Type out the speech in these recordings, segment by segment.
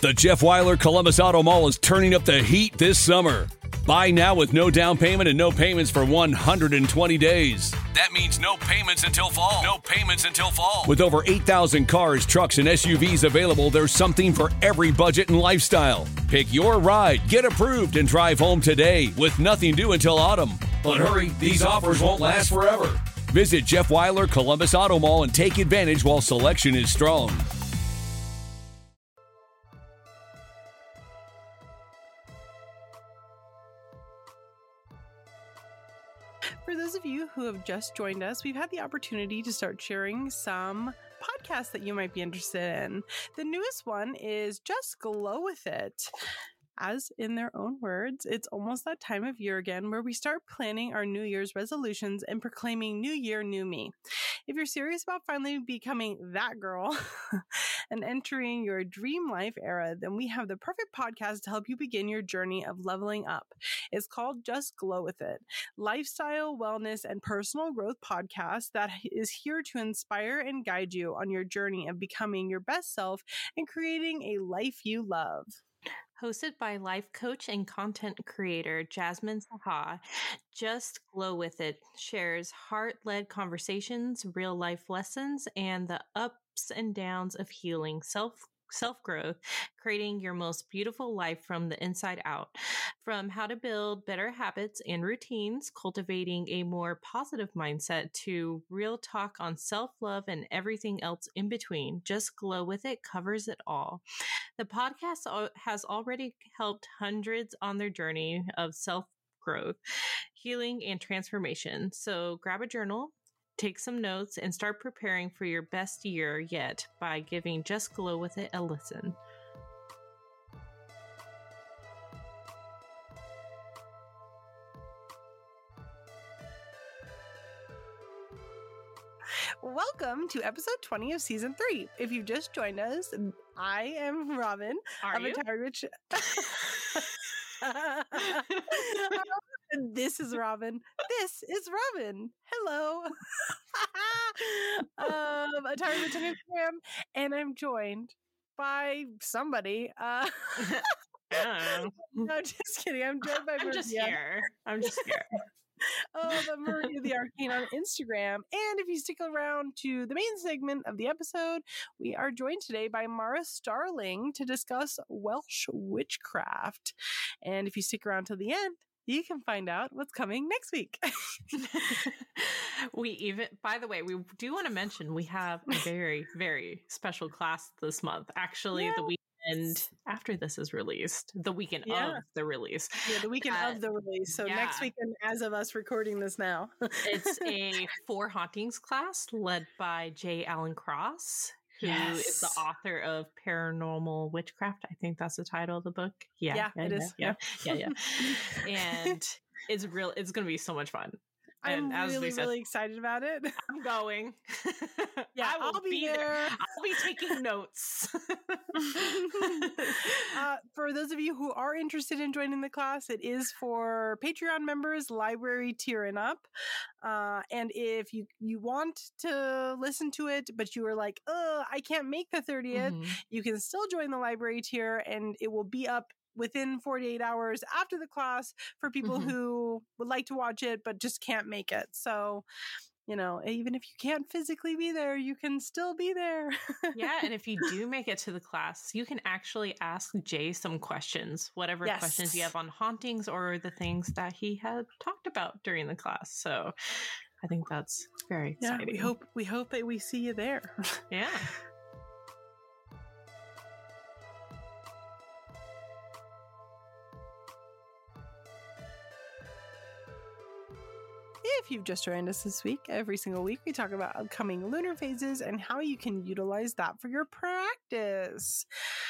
The Jeff Weiler Columbus Auto Mall is turning up the heat this summer. Buy now with no down payment and no payments for 120 days. That means no payments until fall. No payments until fall. With over 8,000 cars, trucks, and SUVs available, there's something for every budget and lifestyle. Pick your ride, get approved, and drive home today with nothing due until autumn. But hurry, these offers won't last forever. Visit Jeff Weiler Columbus Auto Mall and take advantage while selection is strong. For those of you who have just joined us, we've had the opportunity to start sharing some podcasts that you might be interested in. The newest one is Just Glow With It. As in their own words, it's almost that time of year again where we start planning our New Year's resolutions and proclaiming New Year, New Me. If you're serious about finally becoming that girl and entering your dream life era, then we have the perfect podcast to help you begin your journey of leveling up. It's called Just Glow With It, lifestyle, wellness, and personal growth podcast that is here to inspire and guide you on your journey of becoming your best self and creating a life you love. Hosted by life coach and content creator Jasmine Saha, Just Glow With It shares heart-led conversations, real-life lessons, and the ups and downs of healing, self-growth, creating your most beautiful life from the inside out. From how to build better habits and routines, cultivating a more positive mindset, to real talk on self-love and everything else in between, Just Glow With It covers it all. The podcast has already helped hundreds on their journey of self-growth, healing, and transformation. So grab a journal, take some notes, and start preparing for your best year yet by giving Just Glow With It a listen. Welcome to episode 20 of season 3. If you've just joined us, I am Robin. Are you? This is Robin. This is Robin. Hello. Atari Rich on Instagram, and I'm joined by somebody. No, just kidding. I'm joined by I'm just here. the Maria the Arcane on Instagram. And if you stick around to the main segment of the episode, we are joined today by Mara Starling to discuss Welsh witchcraft. And if you stick around till the end, you can find out what's coming next week. By the way, we do want to mention we have a very, very special class this month. Actually, the weekend after this is released, the weekend of the release. Yeah, the weekend of the release. So next weekend, as of us recording this now. It's a 4 Hauntings class led by J. Alan Cross, who is the author of Paranormal Witchcraft. I think that's the title of the book. Yeah, it is. Yeah. And it's going to be so much fun. I'm really excited about it. I'm going. Yeah, I'll be there. I'll be taking notes. For those of you who are interested in joining the class, it is for Patreon members, library tier and up. And if you want to listen to it, but you are like, I can't make the 30th, you can still join the library tier, and it will be up within 48 hours after the class for people who would like to watch it but just can't make it. So, even if you can't physically be there, you can still be there. Yeah, and if you do make it to the class, you can actually ask Jay some questions, whatever questions you have on hauntings or the things that he had talked about during the class. So I think that's very exciting. Yeah, we hope that we see you there. Yeah. If you've just joined us this week, every single week we talk about upcoming lunar phases and how you can utilize that for your practice.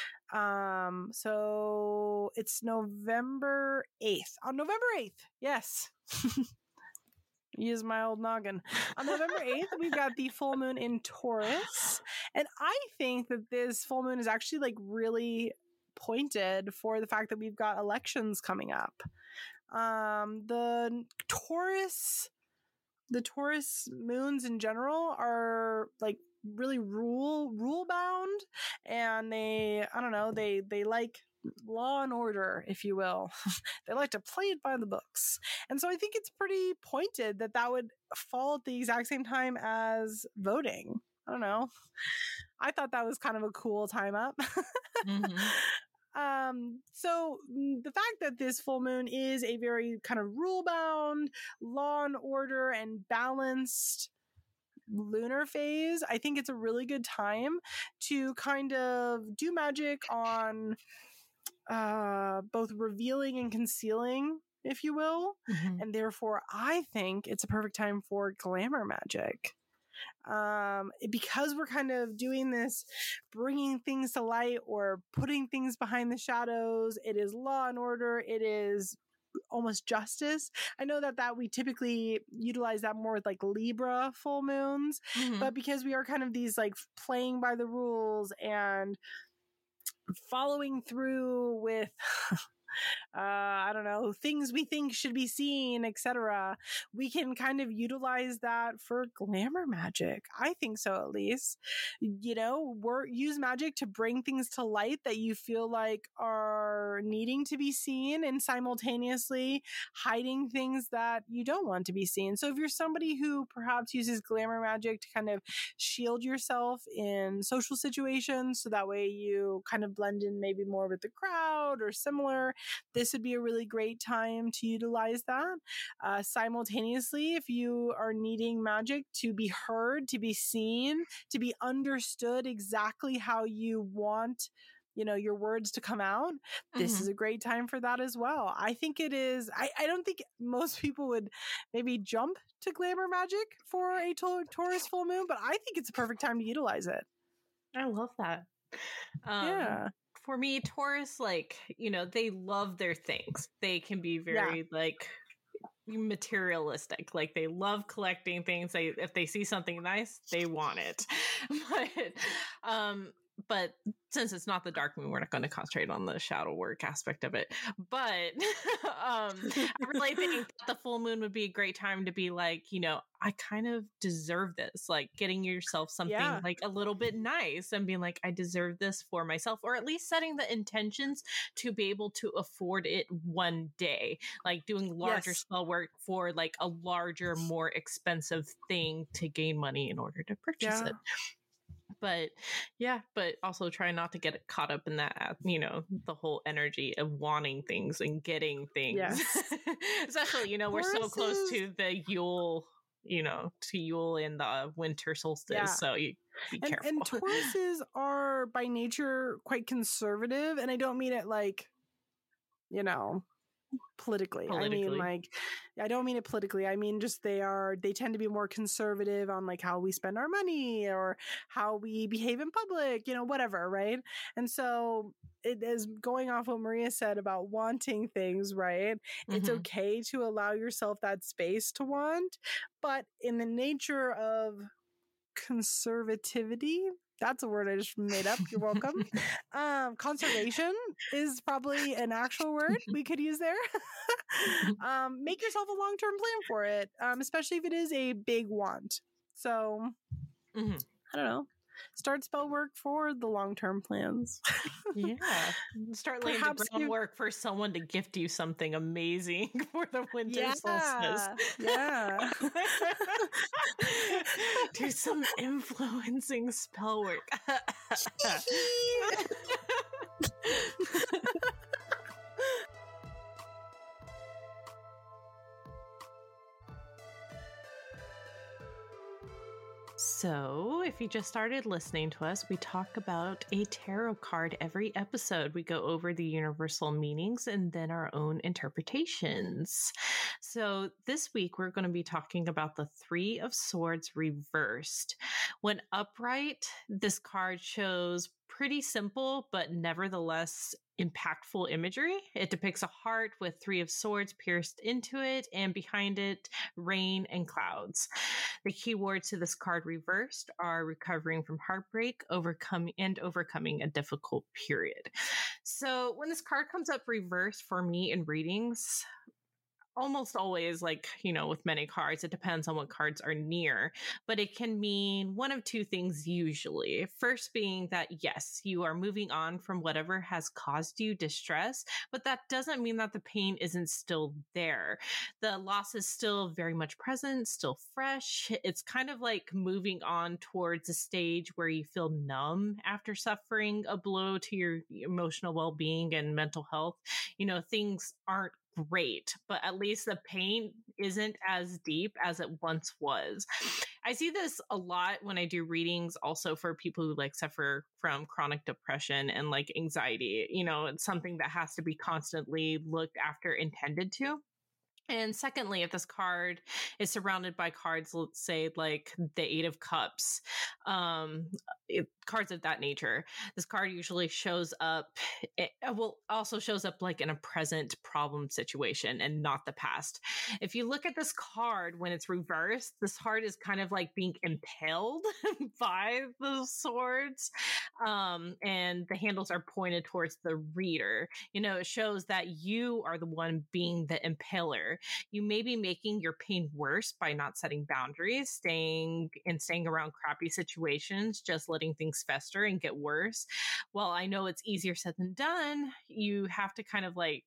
So it's November 8th. On November 8th, yes. Use my old noggin. On November 8th, we've got the full moon in Taurus. And I think that this full moon is actually really pointed for the fact that we've got elections coming up. The Taurus moons in general are really rule bound, and they like law and order, if you will. They like to play it by the books. And so I think it's pretty pointed that would fall at the exact same time as voting. I don't know. I thought that was kind of a cool time up. So the fact that this full moon is a very kind of rule bound, law and order and balanced lunar phase, I think it's a really good time to kind of do magic on both revealing and concealing, if you will. And therefore I think it's a perfect time for glamour magic. Because we're kind of doing this, bringing things to light or putting things behind the shadows. It is law and order. It is almost justice. I know that we typically utilize that more with like Libra full moons, but because we are kind of these like playing by the rules and following through with I don't know, things we think should be seen, etc., we can kind of utilize that for glamour magic. I think so, at least. Use magic to bring things to light that you feel like are needing to be seen, and simultaneously hiding things that you don't want to be seen. So if you're somebody who perhaps uses glamour magic to kind of shield yourself in social situations, so that way you kind of blend in maybe more with the crowd or similar, this would be a really great time to utilize that. Simultaneously, if you are needing magic to be heard, to be seen, to be understood exactly how you want, your words to come out, this is a great time for that as well. I think it is. I don't think most people would maybe jump to glamour magic for a Taurus full moon, but I think it's a perfect time to utilize it. I love that. Yeah. For me, Taurus, they love their things. They can be very materialistic. Like, they love collecting things. If they see something nice, they want it. But since it's not the dark moon, we're not going to concentrate on the shadow work aspect of it. But I really think that the full moon would be a great time to be like, I kind of deserve this. Like, getting yourself something like a little bit nice and being like, I deserve this for myself, or at least setting the intentions to be able to afford it one day. Like doing larger spell work for like a larger, more expensive thing to gain money in order to purchase it. But also try not to get caught up in that, the whole energy of wanting things and getting things. Yes. Especially, we're so close to the Yule, to Yule and the winter solstice. Yeah. So you be careful. And Tauruses are by nature quite conservative. And I don't mean it like, politically. I mean, I don't mean it politically. I mean, just they tend to be more conservative on like how we spend our money or how we behave in public, whatever. Right. And so it is going off what Maria said about wanting things, right? It's okay to allow yourself that space to want, but in the nature of conservativity, that's a word I just made up. You're welcome. Conservation is probably an actual word we could use there. Make yourself a long-term plan for it, especially if it is a big want. So, I don't know. Start spell work for the long-term plans. Yeah. Start laying the groundwork for someone to gift you something amazing for the winter solstice. Yeah. Do some influencing spell work. So, if you just started listening to us, we talk about a tarot card every episode. We go over the universal meanings and then our own interpretations. So, this week we're going to be talking about the Three of Swords reversed. When upright, this card shows pretty simple, but nevertheless impactful imagery. It depicts a heart with Three of Swords pierced into it, and behind it, rain and clouds. The key words to this card reversed are recovering from heartbreak, overcoming a difficult period. So when this card comes up reversed for me in readings, almost always, like, with many cards, it depends on what cards are near, but it can mean one of two things usually. First being that, yes, you are moving on from whatever has caused you distress, but that doesn't mean that the pain isn't still there. The loss is still very much present, still fresh. It's kind of like moving on towards a stage where you feel numb after suffering a blow to your emotional well-being and mental health. Things aren't great, but at least the pain isn't as deep as it once was. I see this a lot when I do readings also for people who like suffer from chronic depression and like anxiety. It's something that has to be constantly looked after and tended to. And secondly, if this card is surrounded by cards, let's say like the Eight of Cups, cards of that nature, this card usually shows up, also shows up like in a present problem situation and not the past. If you look at this card when it's reversed, this card is kind of like being impaled by the swords, and the handles are pointed towards the reader. It shows that you are the one being the impaler. You may be making your pain worse by not setting boundaries, staying around crappy situations, just letting things fester and get worse. Well, I know it's easier said than done. You have to kind of like,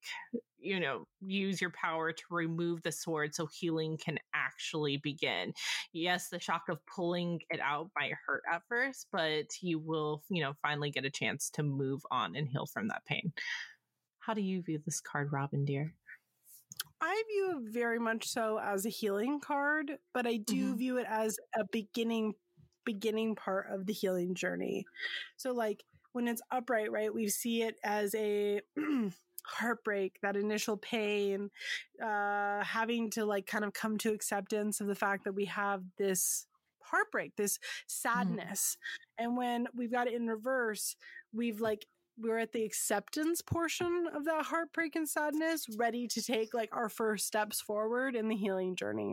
use your power to remove the sword so healing can actually begin. Yes, the shock of pulling it out might hurt at first, but you will, finally get a chance to move on and heal from that pain. How do you view this card, Robin, dear? I view it very much so as a healing card, but I do view it as a beginning part of the healing journey. So like when it's upright, right, we see it as a heartbreak, that initial pain, having to like kind of come to acceptance of the fact that we have this heartbreak, this sadness. And when we've got it in reverse, we're at the acceptance portion of that heartbreak and sadness, ready to take like our first steps forward in the healing journey.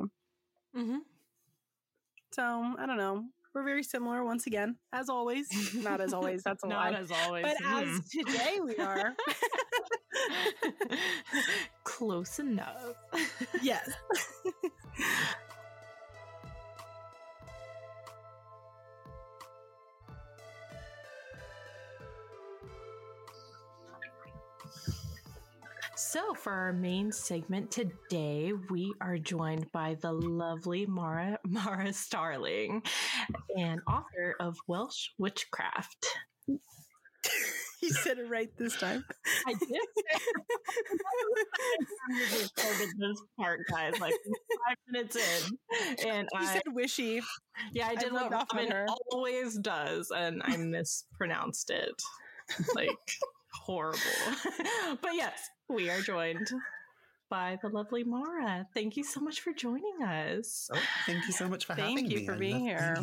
So I don't know. We're very similar once again, as always. Not as always. That's a lie. Not as always. But as today we are. Close enough. Yes. So for our main segment today, we are joined by the lovely Mara Starling, and author of Welsh Witchcraft. You said it right this time. I did. I recorded this part, guys, like 5 minutes in, and you said wishy. Yeah, I did what Robin always does, and I mispronounced it. Like horrible. But yes, we are joined by the lovely Mara. Thank you so much for joining us. Oh, thank you so much for having me. Thank you for being here.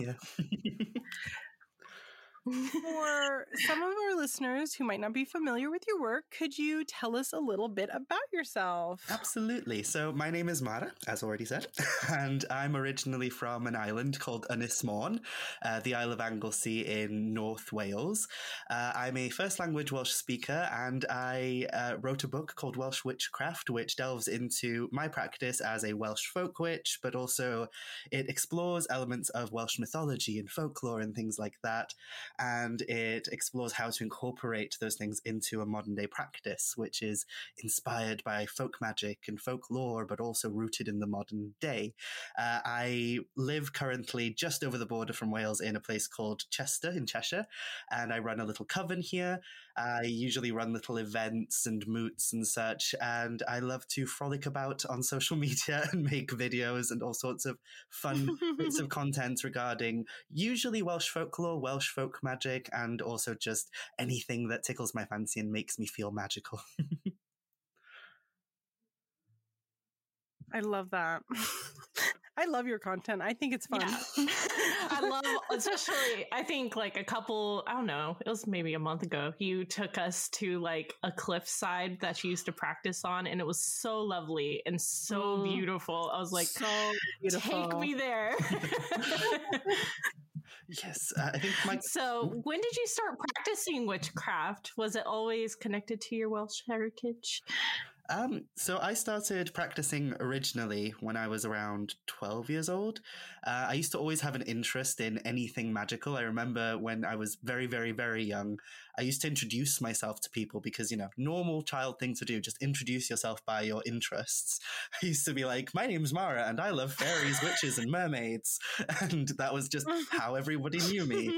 For some of our listeners who might not be familiar with your work, could you tell us a little bit about yourself? Absolutely. So my name is Mara, as already said, and I'm originally from an island called Ynys Môn, the Isle of Anglesey in North Wales. I'm a first language Welsh speaker, and I wrote a book called Welsh Witchcraft, which delves into my practice as a Welsh folk witch, but also it explores elements of Welsh mythology and folklore and things like that. And it explores how to incorporate those things into a modern day practice, which is inspired by folk magic and folklore, but also rooted in the modern day. I live currently just over the border from Wales in a place called Chester in Cheshire, and I run a little coven here. I usually run little events and moots and such, and I love to frolic about on social media and make videos and all sorts of fun bits of content regarding usually Welsh folklore, Welsh folk magic, and also just anything that tickles my fancy and makes me feel magical. I love that. I love your content. I think it's fun. Yeah. I love, especially, I think like a couple, I don't know, it was maybe a month ago, you took us to like a cliffside that you used to practice on, and it was so lovely and so beautiful. I was like, so beautiful. Take me there. Yes, I think So when did you start practicing witchcraft? Was it always connected to your Welsh heritage? So I started practicing originally when I was around 12 years old. I used to always have an interest in anything magical. I remember when I was very, very, very young, I used to introduce myself to people because, you know, normal child thing to do, just introduce yourself by your interests. I used to be like, my name's Mara and I love fairies, witches and mermaids. And that was just how everybody knew me.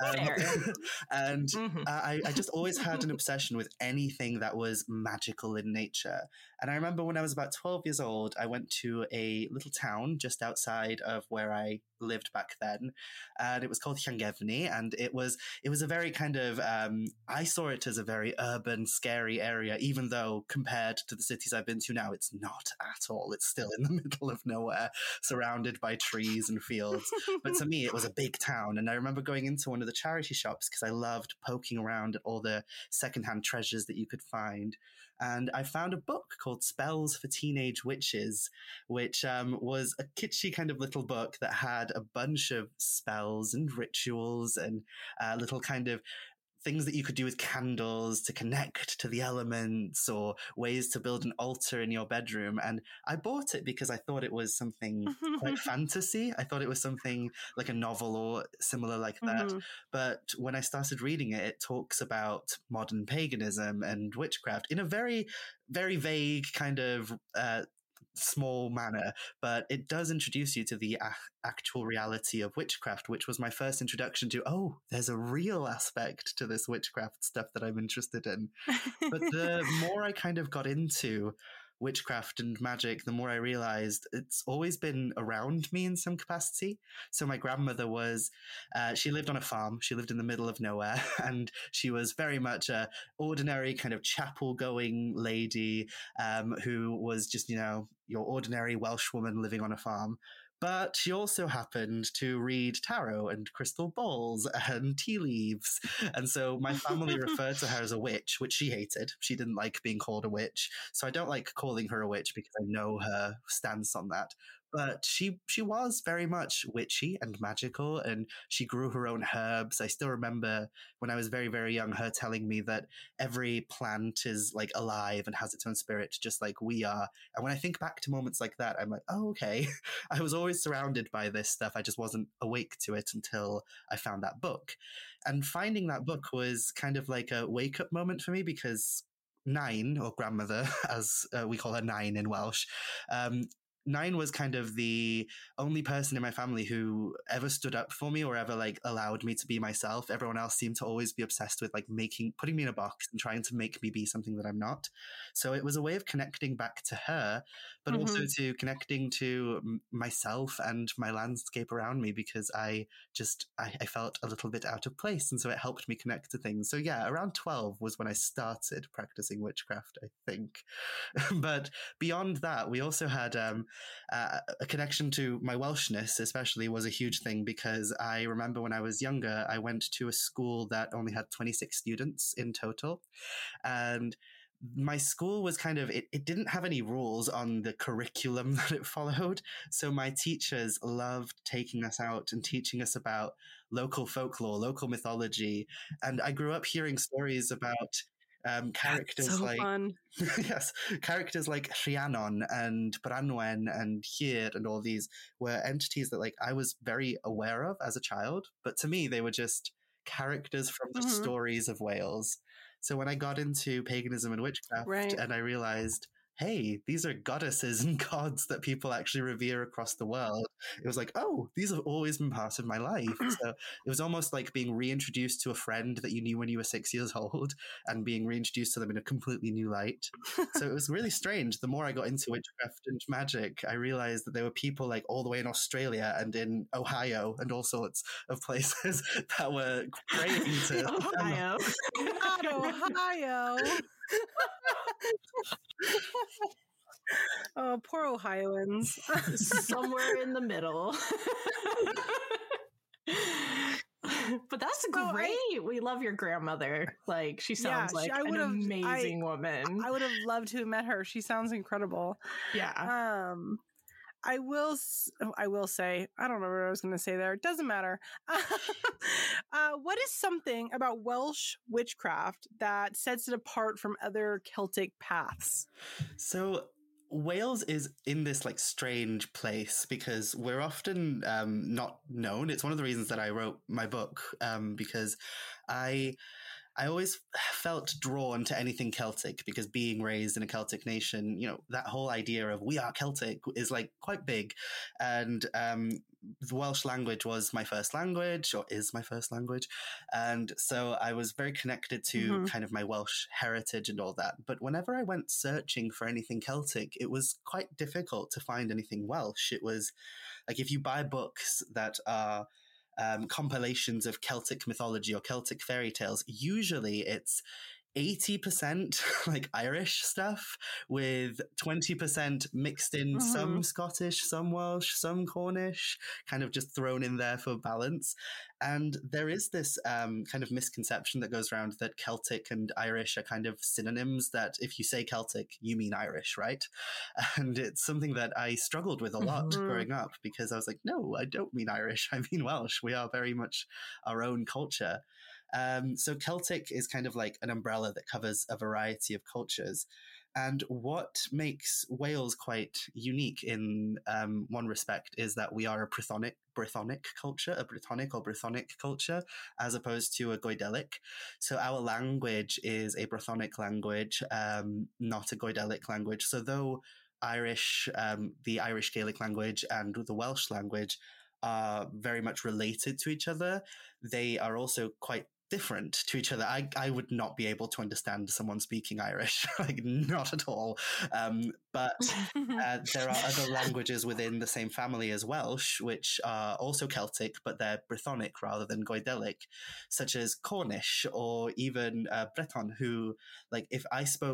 And I just always had an obsession with anything that was magical in nature. And I remember when I was about 12 years old, I went to a little town just outside of where I lived back then, and it was called Llangefni, and it was a very kind of I saw it as a very urban, scary area, even though compared to the cities I've been to now, it's not at all. It's still in the middle of nowhere, surrounded by trees and fields. But to me, it was a big town, and I remember going into one of the charity shops because I loved poking around at all the secondhand treasures that you could find. And I found a book called Spells for Teenage Witches, which was a kitschy kind of little book that had a bunch of spells and rituals and little kind of things that you could do with candles to connect to the elements, or ways to build an altar in your bedroom. And I bought it because I thought it was something quite fantasy. I thought it was something like a novel or similar like that. But when I started reading it, it talks about modern paganism and witchcraft in a very, very vague kind of small manner, but it does introduce you to the actual reality of witchcraft, which was my first introduction to, oh, there's a real aspect to this witchcraft stuff that I'm interested in. But the more I kind of got into witchcraft and magic, the more I realized it's always been around me in some capacity. So my grandmother was, she lived on a farm. She lived in the middle of nowhere, and she was very much a ordinary kind of chapel going lady, who was just, you know, your ordinary Welsh woman living on a farm. But she also happened to read tarot and crystal balls and tea leaves. And so my family referred to her as a witch, which she hated. She didn't like being called a witch. So I don't like calling her a witch because I know her stance on that. But she was very much witchy and magical, and she grew her own herbs. I still remember when I was very, very young, her telling me that every plant is like alive and has its own spirit, just like we are. And when I think back to moments like that, I'm like, oh, okay. I was always surrounded by this stuff. I just wasn't awake to it until I found that book. And finding that book was kind of like a wake-up moment for me, because Nine, or grandmother, as we call her Nine in Welsh, Nine was kind of the only person in my family who ever stood up for me or ever like allowed me to be myself. Everyone else seemed to always be obsessed with like putting me in a box and trying to make me be something that I'm not. So it was a way of connecting back to her, but also to connecting to myself and my landscape around me, because I felt a little bit out of place. And so it helped me connect to things. So yeah, around 12 was when I started practicing witchcraft, I think. But beyond that, we also had a connection to my Welshness, especially, was a huge thing, because I remember when I was younger, I went to a school that only had 26 students in total. And my school was kind of, it didn't have any rules on the curriculum that it followed. So my teachers loved taking us out and teaching us about local folklore, local mythology. And I grew up hearing stories about characters like yes, characters like Rhiannon and Branwen and Hir, and all these were entities that like I was very aware of as a child, but to me they were just characters from the stories of Wales. So when I got into paganism and witchcraft, and I realized, hey, these are goddesses and gods that people actually revere across the world, it was like, oh, these have always been part of my life. So it was almost like being reintroduced to a friend that you knew when you were 6 years old and being reintroduced to them in a completely new light. So it was really strange. The more I got into witchcraft and magic, I realized that there were people like all the way in Australia and in Ohio and all sorts of places that were praying to Ohio. Not Ohio. Oh, poor Ohioans. Somewhere in the middle. But that's great. We love your grandmother. Like, she sounds like an amazing woman. I would have loved to have met her. She sounds incredible. Yeah. I will say, I don't know what I was going to say there. It doesn't matter. What is something about Welsh witchcraft that sets it apart from other Celtic paths? So Wales is in this like strange place because we're often not known. It's one of the reasons that I wrote my book, because I always felt drawn to anything Celtic because being raised in a Celtic nation, that whole idea of we are Celtic is like quite big. And the Welsh language was my first language, or is my first language. And so I was very connected to kind of my Welsh heritage and all that. But whenever I went searching for anything Celtic, it was quite difficult to find anything Welsh. It was like if you buy books that are compilations of Celtic mythology or Celtic fairy tales, usually it's 80% like Irish stuff with 20% mixed in some Scottish, some Welsh, some Cornish, kind of just thrown in there for balance. And there is this kind of misconception that goes around that Celtic and Irish are kind of synonyms, that if you say Celtic, you mean Irish, right? And it's something that I struggled with a lot growing up because I was like, no, I don't mean Irish, I mean Welsh. We are very much our own culture. So Celtic is kind of like an umbrella that covers a variety of cultures. And what makes Wales quite unique in one respect is that we are a Brythonic culture, a Brittonic or Brythonic culture, as opposed to a Goidelic. So our language is a Brythonic language, not a Goidelic language. So though Irish, the Irish Gaelic language and the Welsh language are very much related to each other, they are also quite different to each other. I would not be able to understand someone speaking Irish, like not at all. But there are other languages within the same family as Welsh, which are also Celtic, but they're Brythonic rather than Goidelic, such as Cornish or even Breton, who, like, if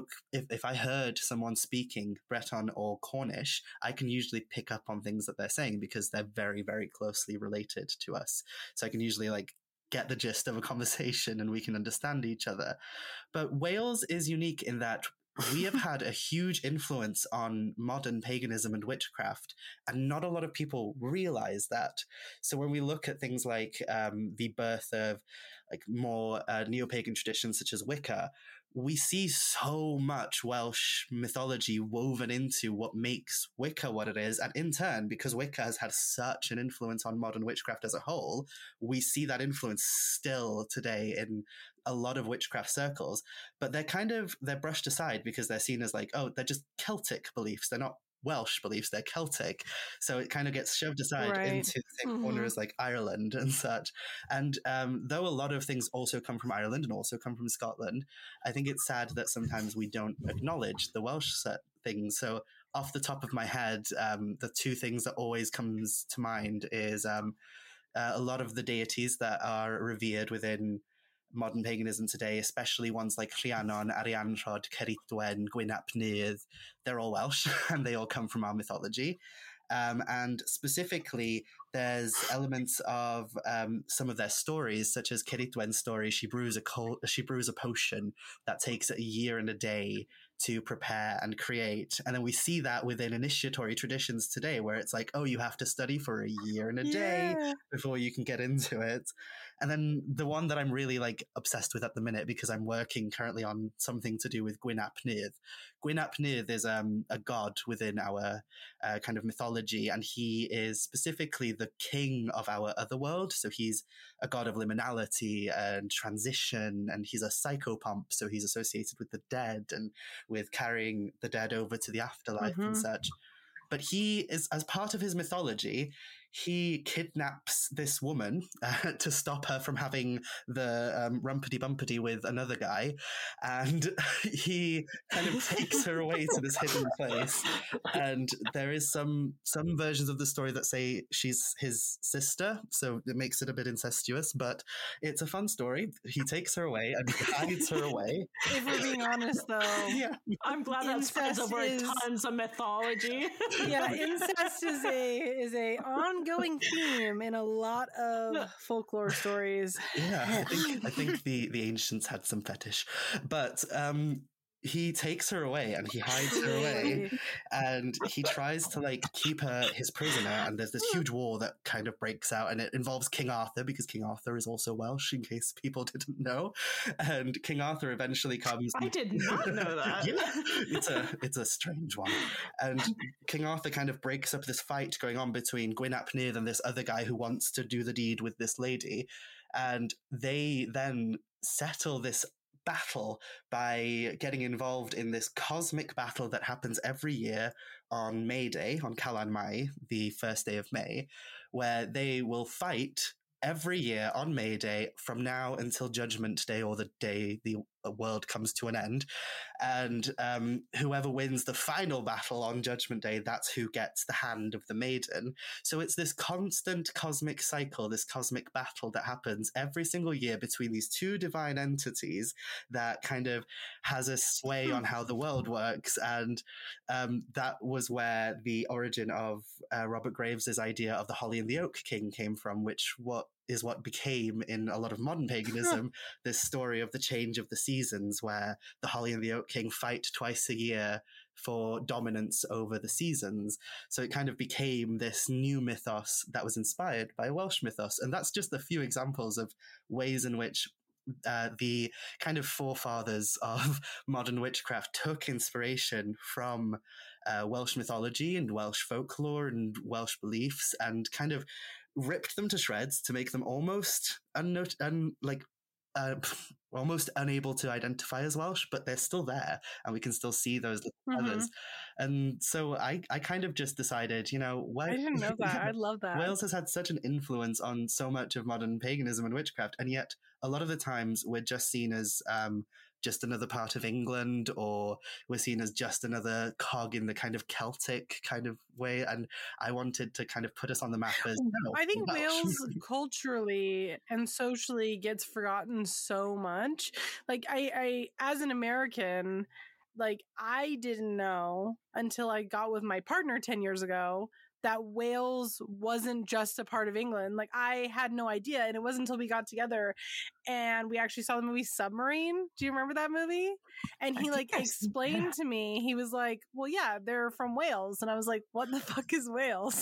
I heard someone speaking Breton or Cornish, I can usually pick up on things that they're saying because they're very, very closely related to us. So I can usually get the gist of a conversation and we can understand each other. But Wales is unique in that we have had a huge influence on modern paganism and witchcraft, and not a lot of people realize that. So when we look at things like the birth of like more neo-pagan traditions such as Wicca, we see so much Welsh mythology woven into what makes Wicca what it is. And in turn, because Wicca has had such an influence on modern witchcraft as a whole, we see that influence still today in a lot of witchcraft circles. But they're brushed aside because they're seen as like, oh, they're just Celtic beliefs. They're not Welsh beliefs, they're Celtic. So it kind of gets shoved aside into the same corner as like Ireland and such. And though a lot of things also come from Ireland and also come from Scotland, I think it's sad that sometimes we don't acknowledge the Welsh things. So off the top of my head, the two things that always comes to mind is a lot of the deities that are revered within modern paganism today, especially ones like Rhiannon, Arianrhod, Ceridwen, Gwyn ap Nudd, they're all Welsh and they all come from our mythology. And specifically, there's elements of some of their stories, such as Ceridwen's story. She brews a potion that takes a year and a day to prepare and create. And then we see that within initiatory traditions today, where it's like, oh, you have to study for a year and a day before you can get into it. And then the one that I'm really obsessed with at the minute, because I'm working currently on something to do with Gwyn ap Nudd. Gwyn ap Nudd is a god within our kind of mythology, and he is specifically the king of our otherworld. So he's a god of liminality and transition, and he's a psychopomp, so he's associated with the dead and with carrying the dead over to the afterlife and such. But he is, as part of his mythology, he kidnaps this woman to stop her from having the rumpity-bumpity with another guy, and he kind of takes her away to this hidden place. And there is some versions of the story that say she's his sister, so it makes it a bit incestuous, but it's a fun story. He takes her away and hides her away. If we're being honest, though, I'm glad that spreads over tons of mythology. Yeah, incest is a ongoing theme in a lot of folklore stories. Yeah, I think the ancients had some fetish, but he takes her away and he hides her away, and he tries to like keep her his prisoner, and there's this huge war that kind of breaks out, and it involves King Arthur, because King Arthur is also Welsh, in case people didn't know. And King Arthur eventually comes. I did not know that. Yeah, it's a strange one. And King Arthur kind of breaks up this fight going on between Gwyn ap Nudd and this other guy who wants to do the deed with this lady, and they then settle this battle by getting involved in this cosmic battle that happens every year on May Day, on Calan Mai, the first day of May, where they will fight every year on May Day from now until Judgment Day, or the day the world comes to an end. And whoever wins the final battle on Judgment Day, that's who gets the hand of the maiden. So it's this constant cosmic cycle, this cosmic battle that happens every single year between these two divine entities that kind of has a sway on how the world works. And that was where the origin of Robert Graves' idea of the Holly and the Oak King came from, which is what became, in a lot of modern paganism, this story of the change of the seasons, where the Holly and the Oak King fight twice a year for dominance over the seasons. So it kind of became this new mythos that was inspired by Welsh mythos. And that's just a few examples of ways in which the kind of forefathers of modern witchcraft took inspiration from Welsh mythology and Welsh folklore and Welsh beliefs, and kind of ripped them to shreds to make them almost almost unable to identify as Welsh, but they're still there, and we can still see those little feathers. And so I kind of just decided, I didn't know that. I love that. Wales has had such an influence on so much of modern paganism and witchcraft, and yet a lot of the times we're just seen as just another part of England, or we're seen as just another cog in the kind of Celtic kind of way. And I wanted to kind of put us on the map as I think Wales culturally and socially gets forgotten so much. Like I as an American, like I didn't know until I got with my partner 10 years ago that Wales wasn't just a part of England. Like I had no idea. And it wasn't until we got together and we actually saw the movie Submarine. Do you remember that movie? And he explained to me, he was like, well, yeah, they're from Wales. And I was like, what the fuck is Wales?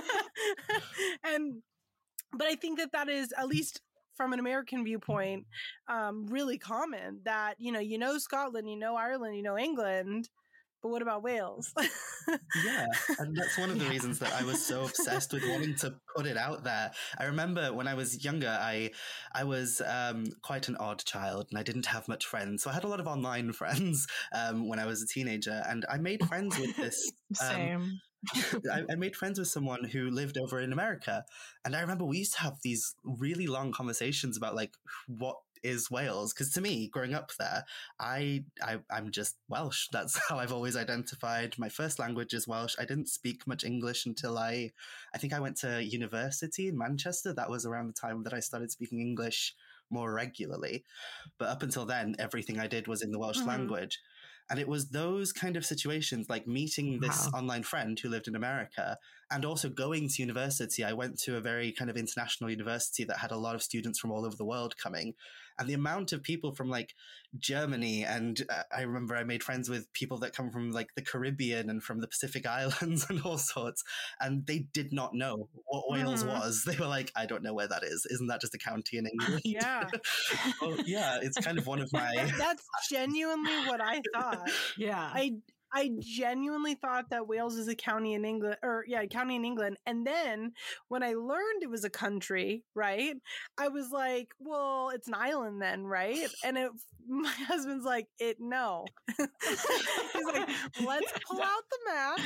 But I think that is, at least from an American viewpoint, really common that, you know Scotland, Ireland, England, but what about Wales? Yeah, and that's one of the reasons that I was so obsessed with wanting to put it out there. I remember when I was younger, I was quite an odd child, and I didn't have much friends. So I had a lot of online friends when I was a teenager, and I made friends with this. Same. I made friends with someone who lived over in America, and I remember we used to have these really long conversations about like what is Wales, because to me, growing up there, I'm just Welsh. That's how I've always identified. My first language is Welsh. I didn't speak much English until I think I went to university in Manchester. That was around the time that I started speaking English more regularly. But up until then, everything I did was in the Welsh language. And it was those kind of situations, like meeting this online friend who lived in America, and also going to university. I went to a very kind of international university that had a lot of students from all over the world coming. And the amount of people from like Germany, and I remember I made friends with people that come from like the Caribbean and from the Pacific Islands and all sorts. And they did not know what Wales was. They were like, I don't know where that is. Isn't that just a county in England? Yeah. Well, yeah, it's kind of one of my... That's genuinely what I thought. Yeah. I genuinely thought that Wales is a county in England, county in England. And then when I learned it was a country, right, I was like, well, it's an island then, right? And my husband's like, no. He's like, let's pull out the map.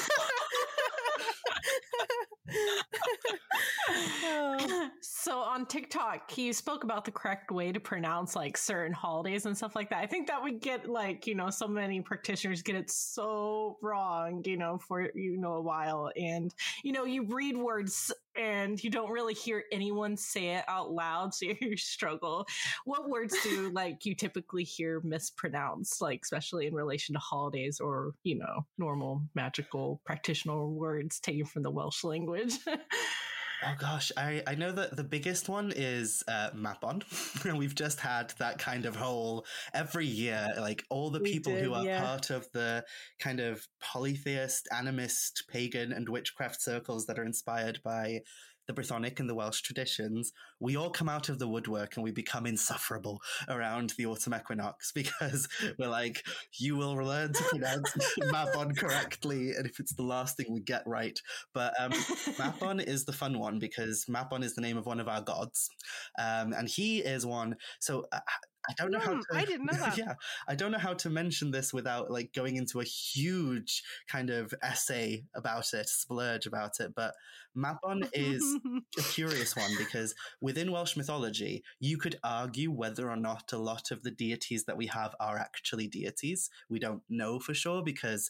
So on TikTok, you spoke about the correct way to pronounce like certain holidays and stuff like that. I think that would get like, so many practitioners get it so wrong, for, a while. And, you read words and you don't really hear anyone say it out loud. So you struggle. What words do like you typically hear mispronounced, like especially in relation to holidays or, normal magical practitioner words taken from the Welsh language? Oh gosh, I know that the biggest one is Mapon. We've just had that kind of whole every year, like all the people who are part of the kind of polytheist, animist, pagan, and witchcraft circles that are inspired by the Brythonic and the Welsh traditions, we all come out of the woodwork and we become insufferable around the autumn equinox because we're like, you will learn to pronounce Mapon correctly, and if it's the last thing we get right. But Mapon is the fun one because Mapon is the name of one of our gods, and he is one. So I don't know how to. I didn't know that. Yeah, I don't know how to mention this without like going into a huge kind of essay about it, splurge about it. But Mapon is a curious one because within Welsh mythology, you could argue whether or not a lot of the deities that we have are actually deities. We don't know for sure because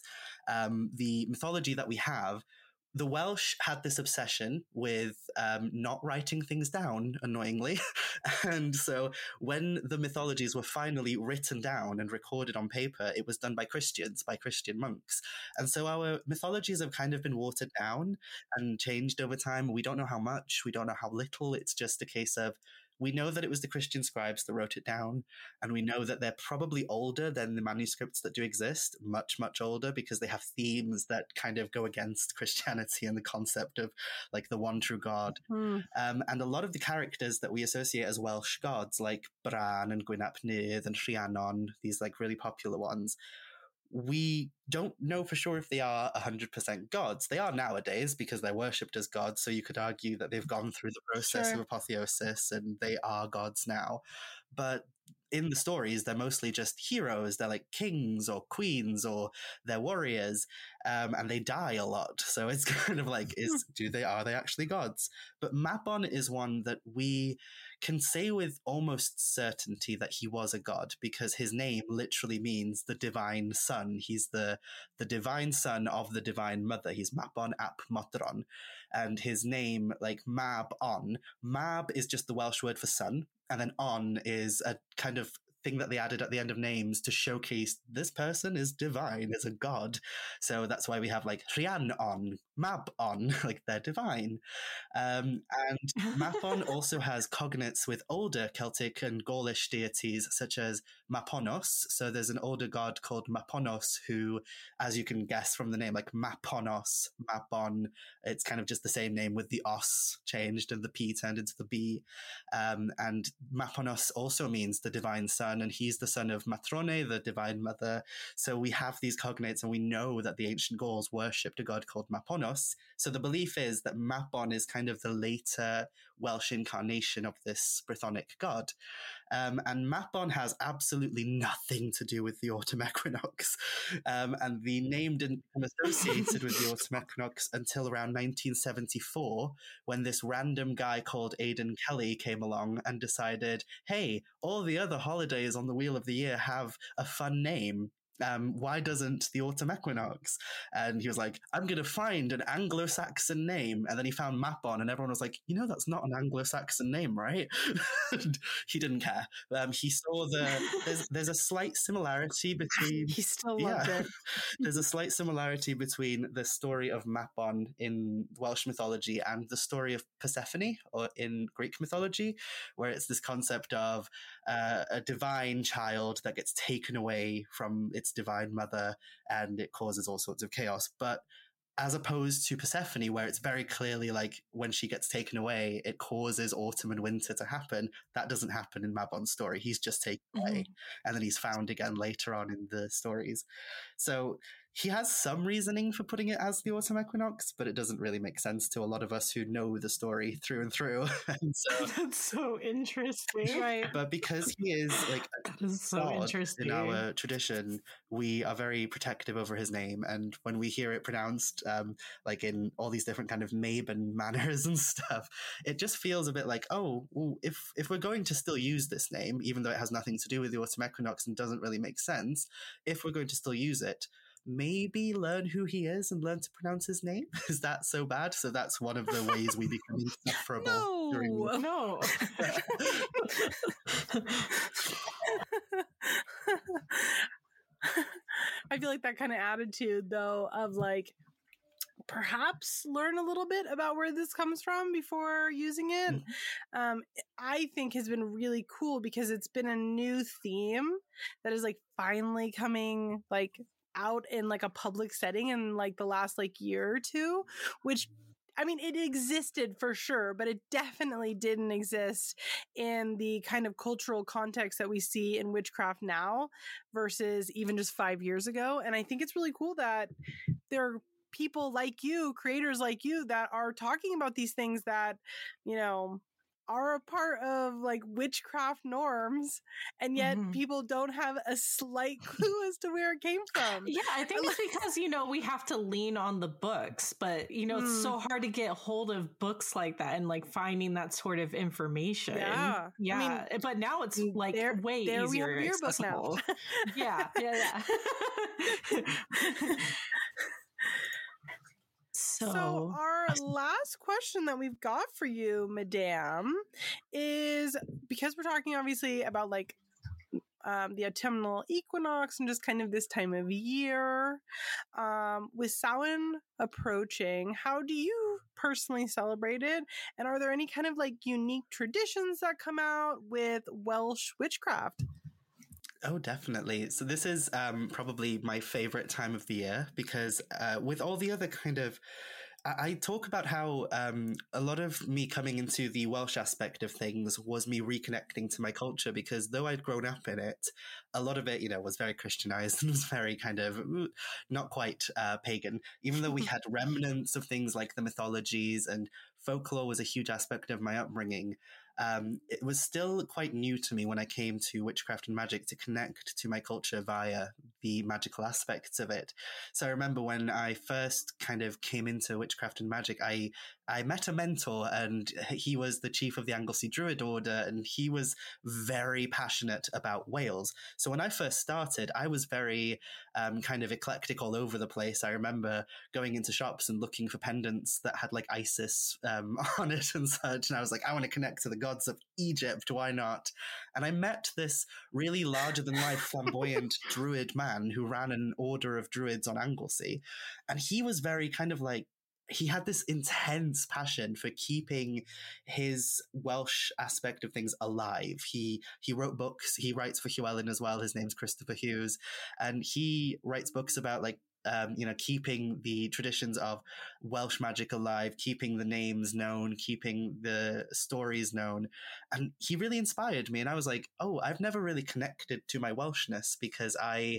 the mythology that we have, the Welsh had this obsession with not writing things down, annoyingly. And so when the mythologies were finally written down and recorded on paper, it was done by Christians, by Christian monks. And so our mythologies have kind of been watered down and changed over time. We don't know how much, we don't know how little. It's just a case of, we know that it was the Christian scribes that wrote it down, and we know that they're probably older than the manuscripts that do exist, much, much older, because they have themes that kind of go against Christianity and the concept of like the one true God. And a lot of the characters that we associate as Welsh gods, like Bran and Gwyn ap Nudd and Rhiannon, these like really popular ones, we don't know for sure if they are 100% gods. They are nowadays because they're worshipped as gods, so you could argue that they've gone through the process of apotheosis and they are gods now. But in the stories, they're mostly just heroes. They're like kings or queens or they're warriors, and they die a lot. So it's kind of like, are they actually gods? But Mapon is one that we can say with almost certainty that he was a god because his name literally means the divine son. He's the divine son of the divine mother. He's Mapon ap Modron. And his name, like Mab On, Mab is just the Welsh word for son. And then on is a kind of thing that they added at the end of names to showcase this person is divine, is a god. So that's why we have like Rhiannon, Mab On, like they're divine. And Mapon also has cognates with older Celtic and Gaulish deities such as Maponos. So there's an older god called Maponos who, as you can guess from the name, like Maponos, Mapon, it's kind of just the same name with the os changed and the p turned into the b. And Maponos also means the divine son, and he's the son of Matrone, the divine mother. So we have these cognates, and we know that the ancient Gauls worshipped a god called Maponos. So the belief is that Mapon is kind of the later Welsh incarnation of this Brythonic god. And Mapon has absolutely nothing to do with the autumn equinox. And the name didn't become associated with the autumn equinox until around 1974, when this random guy called Aidan Kelly came along and decided, hey, all the other holidays on the Wheel of the Year have a fun name. Why doesn't the autumn equinox? And he was like, I'm going to find an Anglo-Saxon name. And then he found Mapon, and everyone was like, that's not an Anglo-Saxon name, right? He didn't care. He saw there's a slight similarity between... He still loved it. There's a slight similarity between the story of Mapon in Welsh mythology and the story of Persephone or in Greek mythology, where it's this concept of a divine child that gets taken away from its divine mother, and it causes all sorts of chaos. But as opposed to Persephone, where it's very clearly like when she gets taken away, it causes autumn and winter to happen. That doesn't happen in Mabon's story. He's just taken away, and then he's found again later on in the stories. So he has some reasoning for putting it as the autumn equinox, but it doesn't really make sense to a lot of us who know the story through and through. And so, that's so interesting, right? But because he is like god in our tradition, we are very protective over his name. And when we hear it pronounced, like in all these different kind of Mabon manners and stuff, it just feels a bit like, oh, well, if we're going to still use this name, even though it has nothing to do with the autumn equinox and doesn't really make sense, if we're going to still use it, maybe learn who he is and learn to pronounce his name. Is that so bad? So that's one of the ways we become insufferable. No. I feel like that kind of attitude, though, of like perhaps learn a little bit about where this comes from before using it, I think has been really cool because it's been a new theme that is like finally coming like out in like a public setting in like the last like year or two, which I mean, it existed for sure, but it definitely didn't exist in the kind of cultural context that we see in witchcraft now versus even just 5 years ago. And I think it's really cool that there are people like you, creators like you, that are talking about these things that, you know, are a part of like witchcraft norms, and yet people don't have a slight clue as to where it came from. Yeah, I think it's because, you know, we have to lean on the books, but, you know, it's so hard to get hold of books like that and like finding that sort of information. Yeah. Yeah. I mean, but now it's like way easier. We have a beer book now. Yeah. So our last question that we've got for you, Madame, is because we're talking obviously about like the autumnal equinox and just kind of this time of year. With Samhain approaching, how do you personally celebrate it? And are there any kind of like unique traditions that come out with Welsh witchcraft? Oh, definitely. So this is probably my favorite time of the year because with all the other kind of, I talk about how a lot of me coming into the Welsh aspect of things was me reconnecting to my culture, because though I'd grown up in it, a lot of it, you know, was very Christianized and was very kind of not quite pagan, even though we had remnants of things like the mythologies, and folklore was a huge aspect of my upbringing. It was still quite new to me when I came to witchcraft and magic to connect to my culture via the magical aspects of it. So I remember when I first kind of came into witchcraft and magic, I met a mentor, and he was the chief of the Anglesey Druid Order, and he was very passionate about Wales. So when I first started, I was very kind of eclectic all over the place. I remember going into shops and looking for pendants that had like Isis on it and such, and I was like, I want to connect to the gods of Egypt, why not? And I met this really larger-than-life flamboyant druid man who ran an order of druids on Anglesey, and he was very kind of like, he had this intense passion for keeping his Welsh aspect of things alive. He wrote books. He writes for Llywelyn as well. His name's Christopher Hughes, and he writes books about like keeping the traditions of Welsh magic alive, keeping the names known, keeping the stories known. And he really inspired me. And I was like, oh, I've never really connected to my Welshness, because I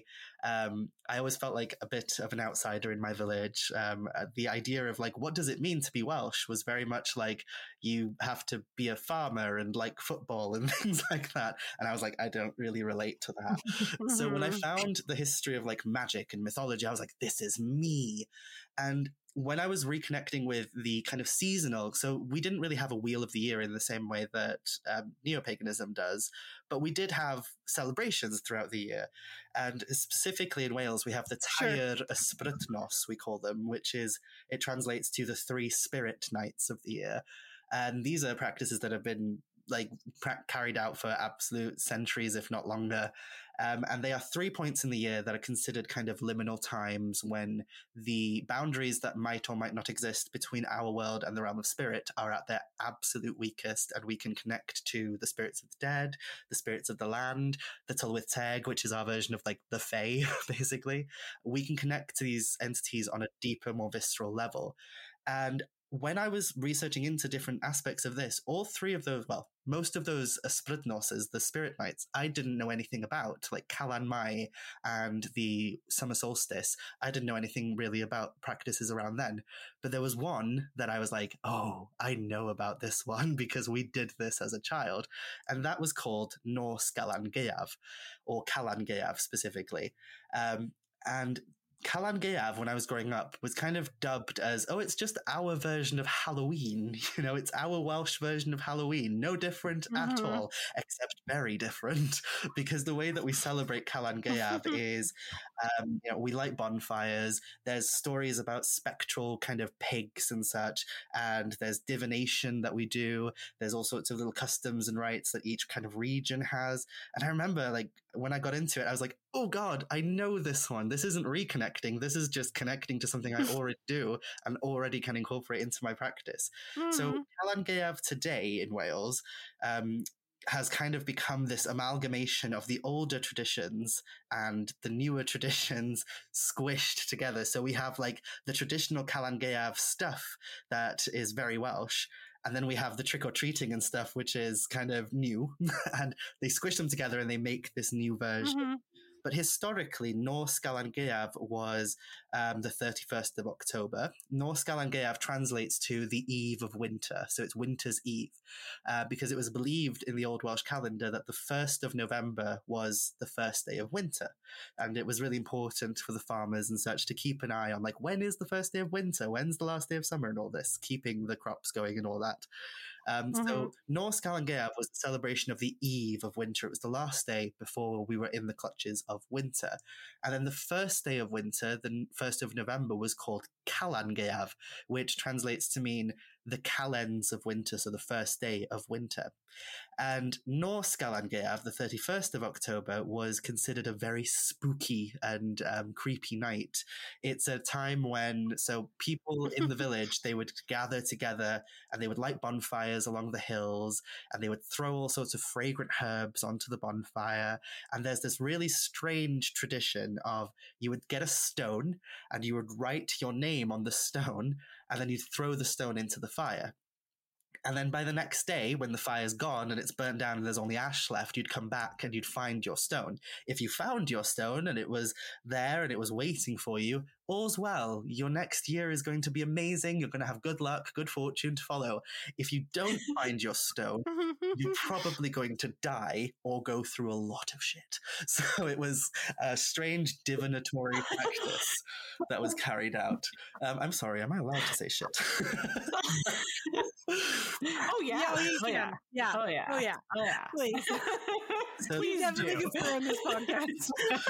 always felt like a bit of an outsider in my village. The idea of like, what does it mean to be Welsh was very much like, you have to be a farmer and like football and things like that. And I was like, I don't really relate to that. So when I found the history of like magic and mythology, I was like, this is me. And when I was reconnecting with the kind of seasonal, so we didn't really have a wheel of the year in the same way that neo-paganism does, but we did have celebrations throughout the year. And specifically in Wales, we have the Tair Ysbrydnos, we call them, which is, it translates to the 3 spirit nights of the year. And these are practices that have been like carried out for absolute centuries, if not longer. And they are 3 points in the year that are considered kind of liminal times when the boundaries that might or might not exist between our world and the realm of spirit are at their absolute weakest, and we can connect to the spirits of the dead, the spirits of the land, the Tylwyth Teg, which is our version of like the Fae, basically. We can connect to these entities on a deeper, more visceral level. And when I was researching into different aspects of this, all 3 of those, well, most of those Ysbrydnoses, the spirit nights, I didn't know anything about, like Calan Mai and the summer solstice. I didn't know anything really about practices around then. But there was one that I was like, oh, I know about this one because we did this as a child. And that was called Nos Galan Gaeaf, or Calan Gaeaf specifically. And Calan Gaeaf, when I was growing up, was kind of dubbed as, oh, it's just our version of Halloween. You know, it's our Welsh version of Halloween. No different at all, except very different, because the way that we celebrate Calan Gaeaf is, we light bonfires. There's stories about spectral kind of pigs and such, and there's divination that we do. There's all sorts of little customs and rites that each kind of region has. And I remember, like, when I got into it, I was like, oh God, I know this one. This isn't reconnecting. This is just connecting to something I already do and already can incorporate into my practice. So Calan Gaeaf today in Wales has kind of become this amalgamation of the older traditions and the newer traditions squished together. So we have like the traditional Calan Gaeaf stuff that is very Welsh. And then we have the trick-or-treating and stuff, which is kind of new. And they squish them together and they make this new version. But historically, Nos Calan Gaeaf was the 31st of October. Nos Calan Gaeaf translates to the eve of winter. So it's winter's eve. Because it was believed in the Old Welsh calendar that the 1st of November was the first day of winter. And it was really important for the farmers and such to keep an eye on, like, when is the first day of winter? When's the last day of summer and all this? Keeping the crops going and all that. So Nos Calan Gaeaf was the celebration of the eve of winter. It was the last day before we were in the clutches of winter. And then the first day of winter, the 1st of November, was called Calan Gaeaf, which translates to mean the calends of winter, so the first day of winter. And Nos Calan Gaeaf, the 31st of October, was considered a very spooky and creepy night. It's a time when, so people in the village, they would gather together and they would light bonfires along the hills and they would throw all sorts of fragrant herbs onto the bonfire. And there's this really strange tradition of you would get a stone and you would write your name on the stone and then you'd throw the stone into the fire. And then by the next day, when the fire's gone and it's burnt down and there's only ash left, you'd come back and you'd find your stone. If you found your stone and it was there and it was waiting for you, all's well. Your next year is going to be amazing. You're going to have good luck, good fortune to follow. If you don't find your stone, you're probably going to die or go through a lot of shit. So it was a strange divinatory practice that was carried out. I'm sorry, am I allowed to say shit? Oh yeah. Please. So Please definitely consider on this podcast.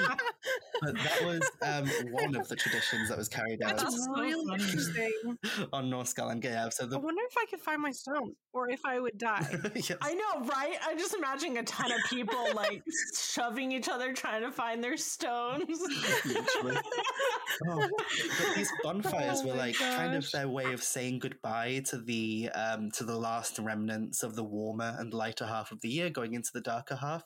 But that was one of the traditions that was carried out. That's really interesting. On Nos Calan Gaeaf. So I wonder if I could find my stone or if I would die. Yes. I know, right? I'm just imagining a ton of people like shoving each other trying to find their stones. Literally. But these bonfires were like kind of their way of saying goodbye to the last remnants of the warmer and lighter half of the year, going into the darker half.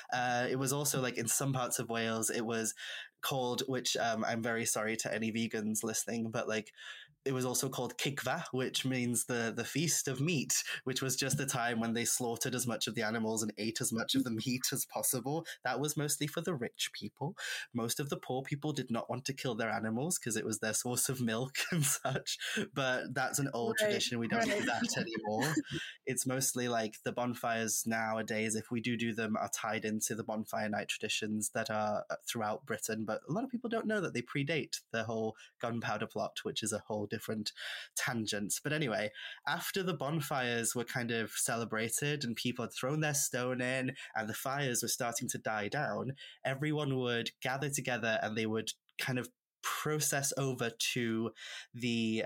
It was also like in some parts of Wales, it was called, which I'm very sorry to any vegans listening, but like it was also called Cigfa, which means the feast of meat, which was just a time when they slaughtered as much of the animals and ate as much of the meat as possible. That was mostly for the rich people. Most of the poor people did not want to kill their animals because it was their source of milk and such. But that's an old tradition. We don't do that anymore. It's mostly like the bonfires nowadays, if we do them, are tied into the bonfire night traditions that are throughout Britain. But a lot of people don't know that they predate the whole gunpowder plot, which is a whole different tangent. But anyway, after the bonfires were kind of celebrated and people had thrown their stone in and the fires were starting to die down, everyone would gather together and they would kind of process over to the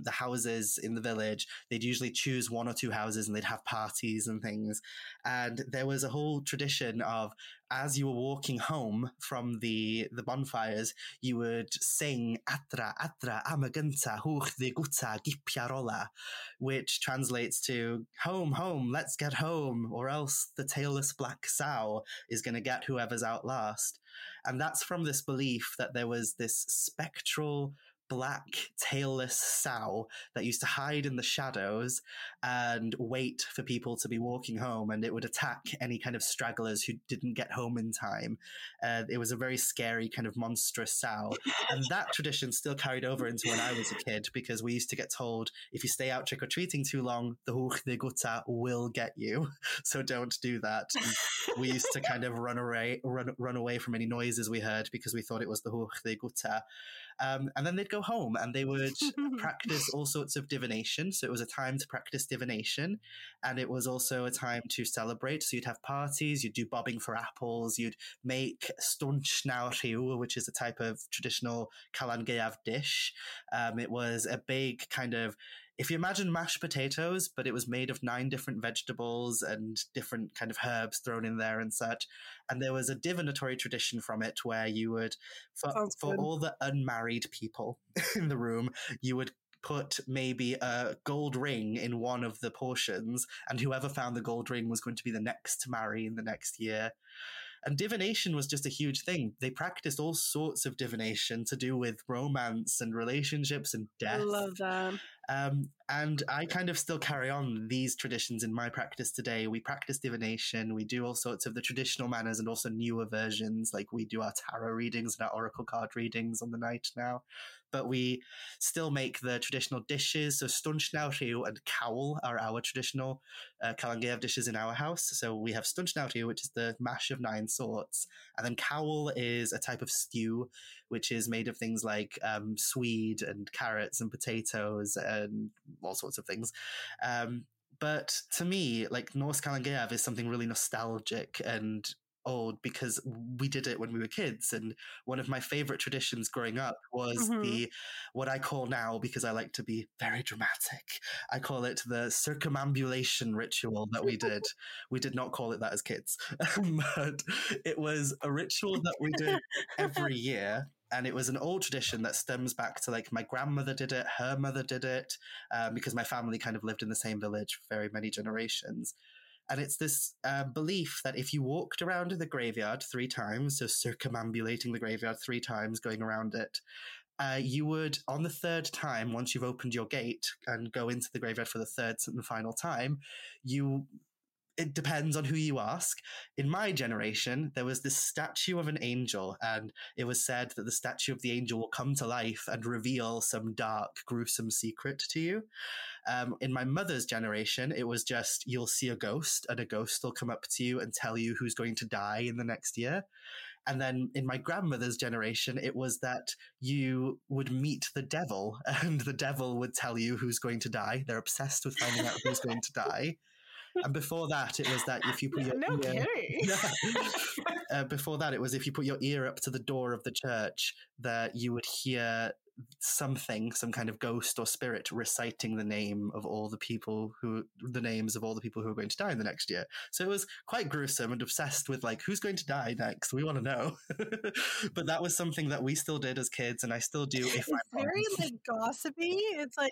houses in the village. They'd usually choose one or two houses and they'd have parties and things. And there was a whole tradition of, as you were walking home from the bonfires, you would sing Atra, Atra, Amaganta, Hwch de Guta, Gipiarola, which translates to home, home, let's get home, or else the tailless black sow is going to get whoever's out last. And that's from this belief that there was this spectral black tailless sow that used to hide in the shadows and wait for people to be walking home, and it would attack any kind of stragglers who didn't get home in time. It was a very scary kind of monstrous sow, and that tradition still carried over into when I was a kid, because we used to get told if you stay out trick-or-treating too long, the Hwch de Guta will get you, so don't do that. And we used to kind of run away from any noises we heard because we thought it was the Hwch de Guta. And then they'd go home and they would practice all sorts of divination. So it was a time to practice divination, and it was also a time to celebrate. So you'd have parties, you'd do bobbing for apples, you'd make stunchnaw rhyw, which is a type of traditional Calan Gaeaf dish. It was a big kind of if you imagine mashed potatoes, but it was made of 9 different vegetables and different kind of herbs thrown in there and such. And there was a divinatory tradition from it where you would, for all the unmarried people in the room, you would put maybe a gold ring in one of the portions, and whoever found the gold ring was going to be the next to marry in the next year. And divination was just a huge thing. They practiced all sorts of divination to do with romance and relationships and death. I love that. And I kind of still carry on these traditions in my practice today. We practice divination. We do all sorts of the traditional manners and also newer versions. Like we do our tarot readings and our oracle card readings on the night now. But we still make the traditional dishes. So stunchnaw rhyw and cawl are our traditional Calan Gaeaf dishes in our house. So we have stunchnaw rhyw, which is the mash of 9 sorts. And then cawl is a type of stew, which is made of things like swede and carrots and potatoes and all sorts of things. But to me, like Norse Calan Gaeaf is something really nostalgic and old because we did it when we were kids. And one of my favorite traditions growing up was what I call now, because I like to be very dramatic, I call it the circumambulation ritual that we did. We did not call it that as kids, but it was a ritual that we did every year. And it was an old tradition that stems back to like my grandmother did it, her mother did it, because my family kind of lived in the same village for very many generations. And it's this belief that if you walked around the graveyard 3 times, so circumambulating the graveyard 3 times, going around it, you would, on the 3rd time, once you've opened your gate and go into the graveyard for the 3rd and final time, it depends on who you ask. In my generation, there was this statue of an angel, and it was said that the statue of the angel will come to life and reveal some dark, gruesome secret to you. In my mother's generation, it was just you'll see a ghost, and a ghost will come up to you and tell you who's going to die in the next year. And then in my grandmother's generation, it was that you would meet the devil, and the devil would tell you who's going to die. They're obsessed with finding out who's going to die. And before that, it was that if you put your before that, it was if you put your ear up to the door of the church, that you would hear something, some kind of ghost or spirit reciting the names of all the people who are going to die in the next year. So it was quite gruesome and obsessed with like, who's going to die next? We want to know. But that was something that we still did as kids, and I still do. If it's very like gossipy. It's like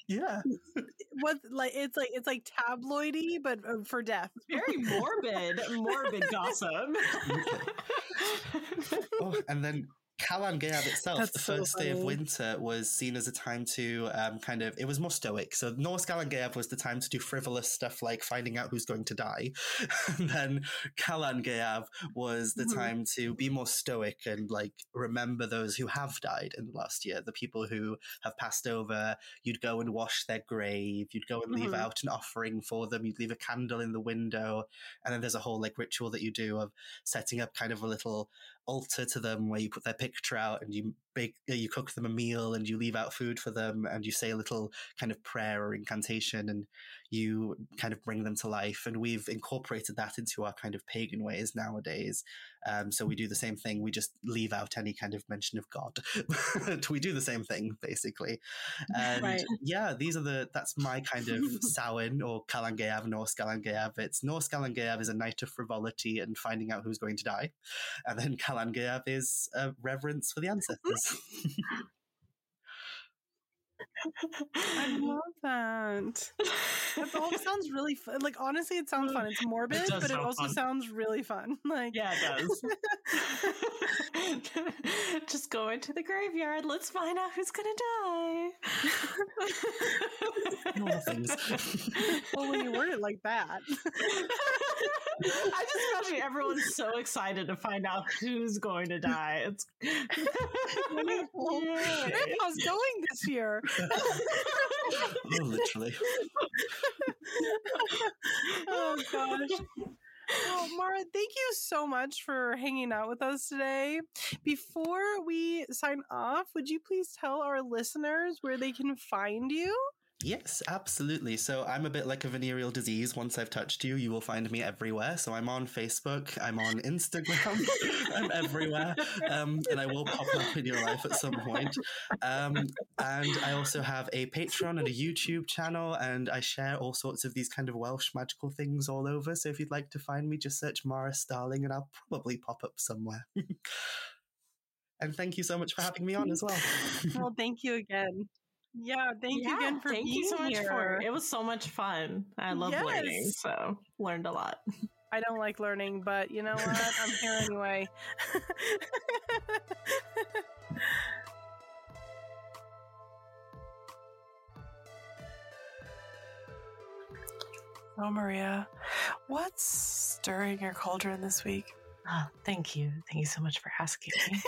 it's like tabloidy, but for death. Very morbid gossip. And then Calan Gaeaf itself, the first day of winter, was seen as a time to it was more stoic. So Norse Calan Gaeaf was the time to do frivolous stuff like finding out who's going to die. And then Calan Gaeaf was the time to be more stoic and like remember those who have died in the last year, the people who have passed over. You'd go and wash their grave. You'd go and leave out an offering for them. You'd leave a candle in the window. And then there's a whole like ritual that you do of setting up kind of a little altar to them where you put their picture out and you cook them a meal and you leave out food for them and you say a little kind of prayer or incantation and you kind of bring them to life. And we've incorporated that into our kind of pagan ways nowadays. So we do the same thing. We just leave out any kind of mention of God. We do the same thing basically. And that's my kind of Samhain or Calan Gaeaf, Norse Calan Gaeaf. It's Norse Calan Gaeaf is a night of frivolity and finding out who's going to die. And then Calan Gaeaf is a reverence for the ancestors. I love that. That all sounds really fun. Like honestly, it sounds fun. It's morbid, but it also sounds really fun. Like yeah, it does. Just go into the graveyard. Let's find out who's gonna die. All things. Well, when you word it like that. I just imagine everyone's so excited to find out who's going to die. It's Grandpa's going this year. Oh, literally. Oh gosh. Well, Mara, thank you so much for hanging out with us today. Before we sign off, would you please tell our listeners where they can find you? Yes, absolutely. So I'm a bit like a venereal disease. Once I've touched you, you will find me everywhere. So I'm on Facebook, I'm on Instagram, I'm everywhere. And I will pop up in your life at some point. And I also have a Patreon and a YouTube channel, and I share all sorts of these kind of Welsh magical things all over. So if you'd like to find me, just search Mara Starling and I'll probably pop up somewhere. And thank you so much for having me on as well. Well, thank you again. Yeah, thank you again for thank being you so much here. It was so much fun. I love learning, so learned a lot. I don't like learning, but you know what? I'm here anyway. Oh, Maria, what's stirring your cauldron this week? Oh, thank you. Thank you so much for asking me.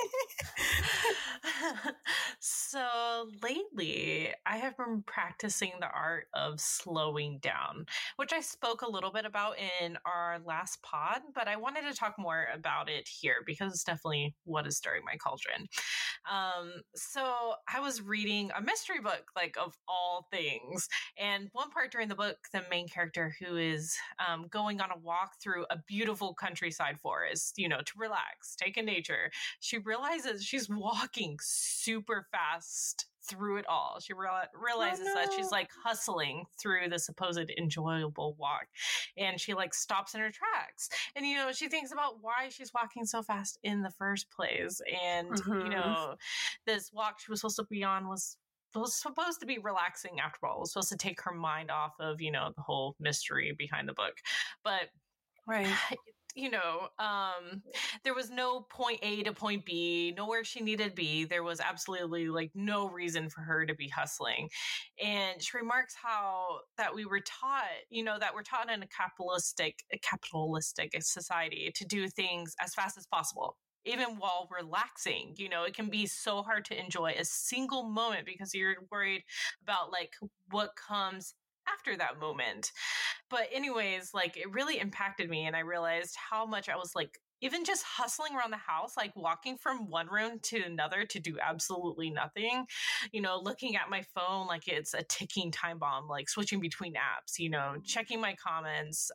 So lately, I have been practicing the art of slowing down, which I spoke a little bit about in our last pod, but I wanted to talk more about it here because it's definitely what is stirring my cauldron. So I was reading a mystery book, like of all things. And one part during the book, the main character who is going on a walk through a beautiful countryside forest, you know, to relax, take in nature, she realizes she's walking super fast through it all. She realizes that she's like hustling through the supposed enjoyable walk, and she like stops in her tracks, and you know, she thinks about why she's walking so fast in the first place. And you know, this walk she was supposed to be on was supposed to be relaxing after all. It was supposed to take her mind off of, you know, the whole mystery behind the book. But right, you know, there was no point A to point B, nowhere she needed to be. There was absolutely like no reason for her to be hustling. And she remarks how that we were taught, you know, that we're taught in a capitalistic society to do things as fast as possible. Even while relaxing, you know, it can be so hard to enjoy a single moment because you're worried about like what comes after that moment. But anyways, like it really impacted me, and I realized how much I was like even just hustling around the house, like walking from one room to another to do absolutely nothing, you know, looking at my phone like it's a ticking time bomb, like switching between apps, you know, checking my comments,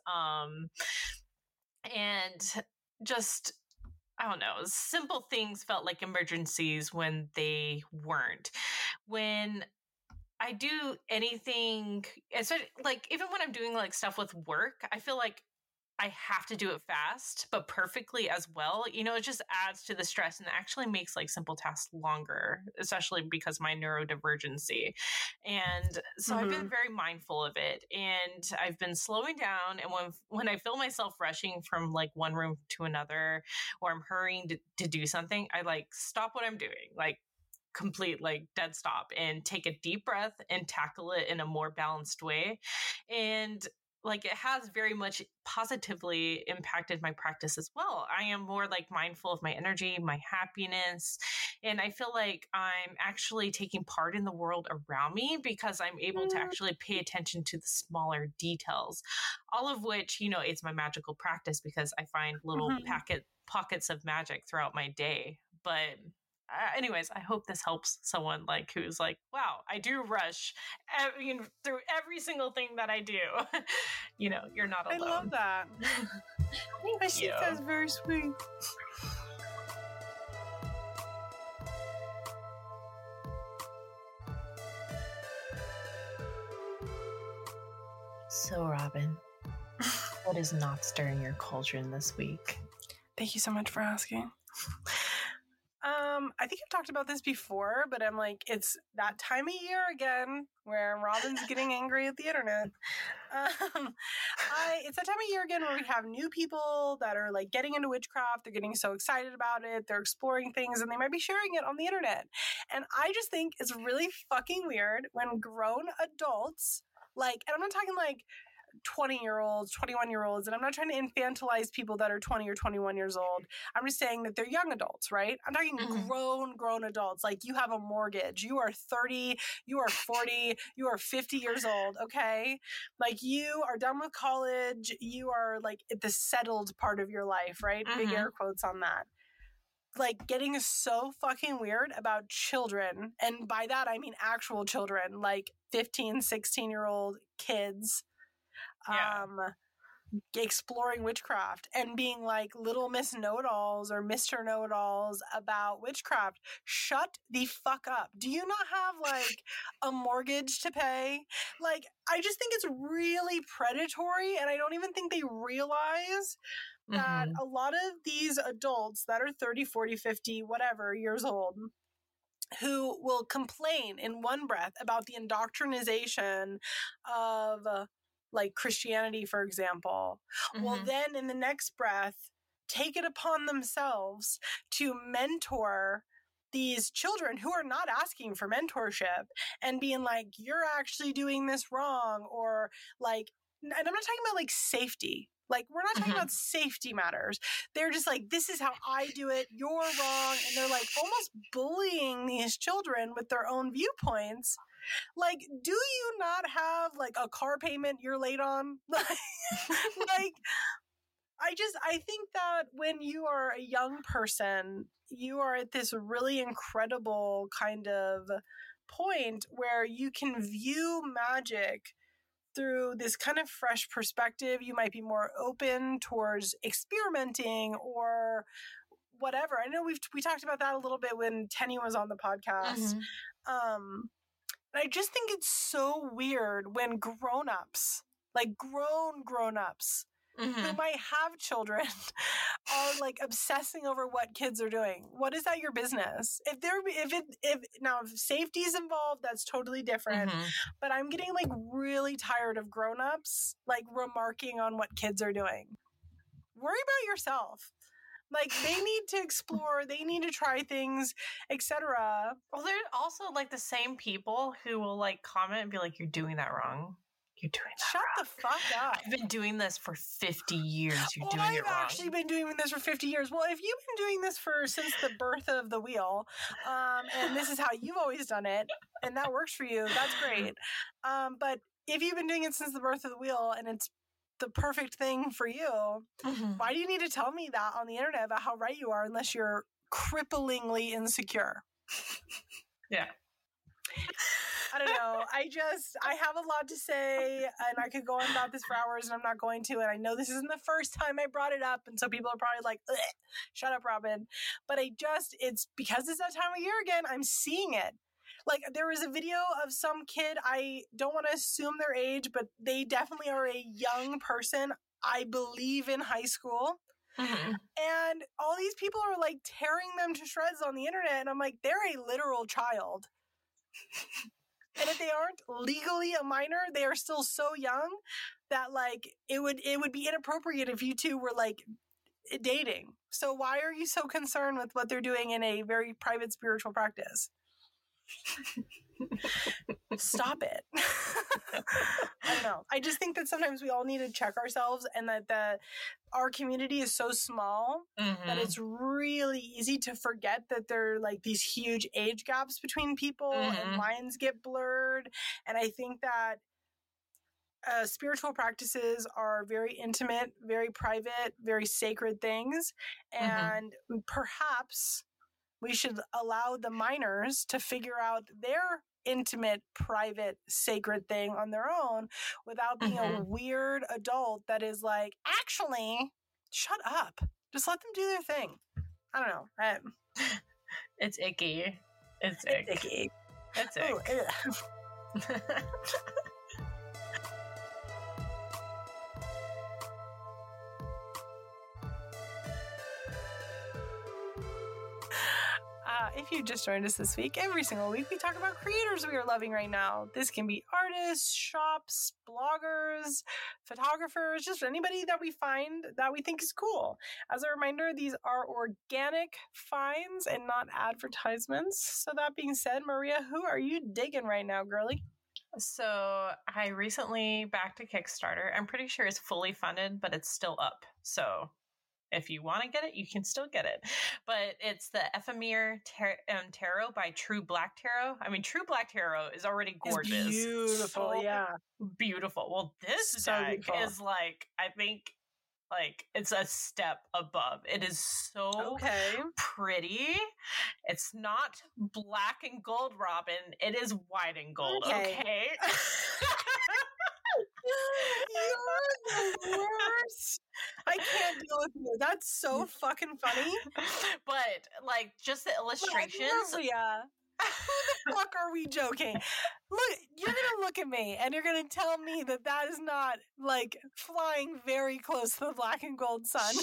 and just, I don't know, simple things felt like emergencies when they weren't. When I do anything, especially like even when I'm doing like stuff with work, I feel like I have to do it fast, but perfectly as well. You know, it just adds to the stress and actually makes like simple tasks longer, especially because of my neurodivergency. And so I've been very mindful of it, and I've been slowing down. And when I feel myself rushing from like one room to another, or I'm hurrying to do something, I like stop what I'm doing, like complete like dead stop, and take a deep breath and tackle it in a more balanced way. And like it has very much positively impacted my practice as well. I am more like mindful of my energy, my happiness, and I feel like I'm actually taking part in the world around me because I'm able to actually pay attention to the smaller details, all of which, you know, it's my magical practice because I find little pockets of magic throughout my day. But anyways, I hope this helps someone like who's like, wow, I do rush through every single thing that I do. You know, you're not alone. I love that. I think that's very sweet. So, Robin, what is not stirring your cauldron this week? Thank you so much for asking. I think I've talked about this before, but I'm like, it's that time of year again where Robin's getting angry at the internet. It's that time of year again where we have new people that are like getting into witchcraft. They're getting so excited about it. They're exploring things and they might be sharing it on the internet. And I just think it's really fucking weird when grown adults, like, and I'm not talking like 20-year-olds, 21-year-olds, and I'm not trying to infantilize people that are 20 or 21 years old. I'm just saying that they're young adults, right? I'm talking grown adults. Like, you have a mortgage. You are 30, you are 40, you are 50 years old, okay? Like, you are done with college. You are, like, at the settled part of your life, right? Big air quotes on that. like getting so fucking weird about children. And by that, I mean actual children, like 15, 16-year-old kids. Yeah. Exploring witchcraft and being like little Miss Know-it-alls or Mr. Know-it-alls about witchcraft. Shut the fuck up. Do you not have like a mortgage to pay? Like, I just think it's really predatory, and I don't even think they realize that a lot of these adults that are 30, 40, 50, whatever years old, who will complain in one breath about the indoctrination of like Christianity, for example, will then in the next breath take it upon themselves to mentor these children who are not asking for mentorship and being like, you're actually doing this wrong, or like, and I'm not talking about like safety. Like, we're not talking about safety matters. They're just like, this is how I do it. You're wrong. And they're like almost bullying these children with their own viewpoints. Like, do you not have like a car payment you're late on? Like, I think that when you are a young person, you are at this really incredible kind of point where you can view magic through this kind of fresh perspective. You might be more open towards experimenting or whatever. I know we talked about that a little bit when Tenny was on the podcast. I just think it's so weird when grown-ups, like grown-ups, who might have children, are like obsessing over what kids are doing. What is that your business? If safety is involved, that's totally different. But I'm getting like really tired of grown-ups like remarking on what kids are doing. Worry about yourself. Like, they need to explore, they need to try things, etc. Well, they're also like the same people who will like comment and be like, you're doing that wrong. You're doing that Shut wrong. the fuck up. I've been doing this for 50 years. You're doing it wrong. I've actually been doing this for 50 years. Well, if you've been doing this since the birth of the wheel, and this is how you've always done it, and that works for you, that's great. But if you've been doing it since the birth of the wheel and it's the perfect thing for you, why do you need to tell me that on the internet about how right you are unless you're cripplingly insecure? Yeah. I don't know. I have a lot to say, and I could go on about this for hours, and I'm not going to. And I know this isn't the first time I brought it up, and so people are probably like, shut up, Robin. But it's because it's that time of year again, I'm seeing it. Like, there was a video of some kid, I don't want to assume their age, but they definitely are a young person, I believe in high school. And all these people are like tearing them to shreds on the internet, and I'm like, they're a literal child. And if they aren't legally a minor, they are still so young that like it would be inappropriate if you two were like dating. So why are you so concerned with what they're doing in a very private spiritual practice? Stop it. I don't know. I just think that sometimes we all need to check ourselves, and that our community is so small that it's really easy to forget that there are like these huge age gaps between people and lines get blurred. And I think that spiritual practices are very intimate, very private, very sacred things. And perhaps we should allow the minors to figure out their intimate, private, sacred thing on their own without being a weird adult that is like, actually, shut up. Just let them do their thing. I don't know. It's icky. It's icky. It's icky. If you just joined us this week, every single week we talk about creators we are loving right now. This can be artists, shops, bloggers, photographers, just anybody that we find that we think is cool. As a reminder, these are organic finds and not advertisements. So that being said, Maria, who are you digging right now, girly? So I recently backed a Kickstarter. I'm pretty sure it's fully funded, but it's still up. So if you want to get it, you can still get it. But it's the Ephemera Tarot by True Black Tarot. I mean, True Black Tarot is already gorgeous. It's beautiful, so yeah. beautiful. Well, this So deck beautiful. is like, I think, like it's a step above. It is so pretty. It's not black and gold, Robin. It is white and gold. Okay. You're the worst. I can't deal with you. That's so fucking funny. But like just the illustrations. Who the fuck are we joking? Look, you're gonna look at me and you're gonna tell me that is not like flying very close to the black and gold sun.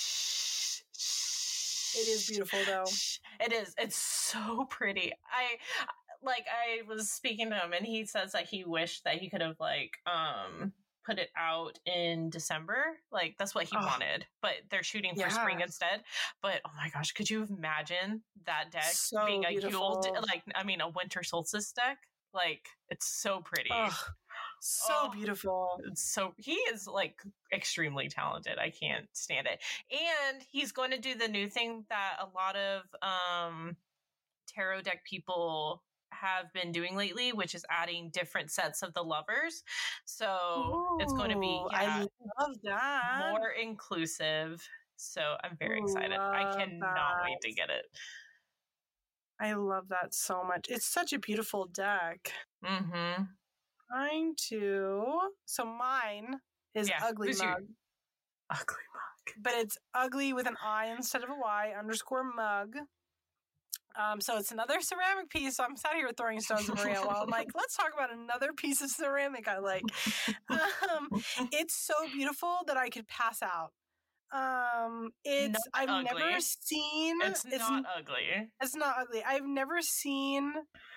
It is beautiful though. It is. It's so pretty. I was speaking to him and he says that he wished that he could have put it out in December. Like that's what he wanted, but they're shooting for spring instead. But oh my gosh, could you imagine that deck being a Yule, a winter solstice deck? Like it's so pretty. Beautiful. So he is like extremely talented. I can't stand it. And he's going to do the new thing that a lot of tarot deck people have been doing lately, which is adding different sets of the lovers. So it's going to be I love that. More inclusive. So I'm very excited. I cannot wait to get it. I love that so much. It's such a beautiful deck. Mm-hmm. Mine too. So mine is Ugly Mug. Ugly Mug. But it's ugly with an I instead of a Y _mug. So it's another ceramic piece. So I'm sat here throwing stones at Maria while I'm like, let's talk about another piece of ceramic I like. It's so beautiful that I could pass out. It's never seen. It's not ugly. It's not ugly. I've never seen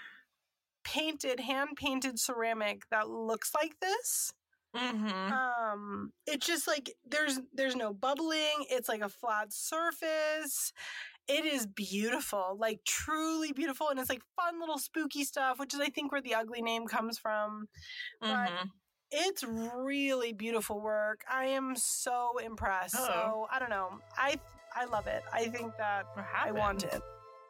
hand painted ceramic that looks like this. Mm-hmm. It's just like there's no bubbling. It's like a flat surface. It is beautiful, like truly beautiful, and it's like fun little spooky stuff, which is I think where the ugly name comes from. But it's really beautiful work. I am so impressed. So I don't know. I love it. I think that I want it.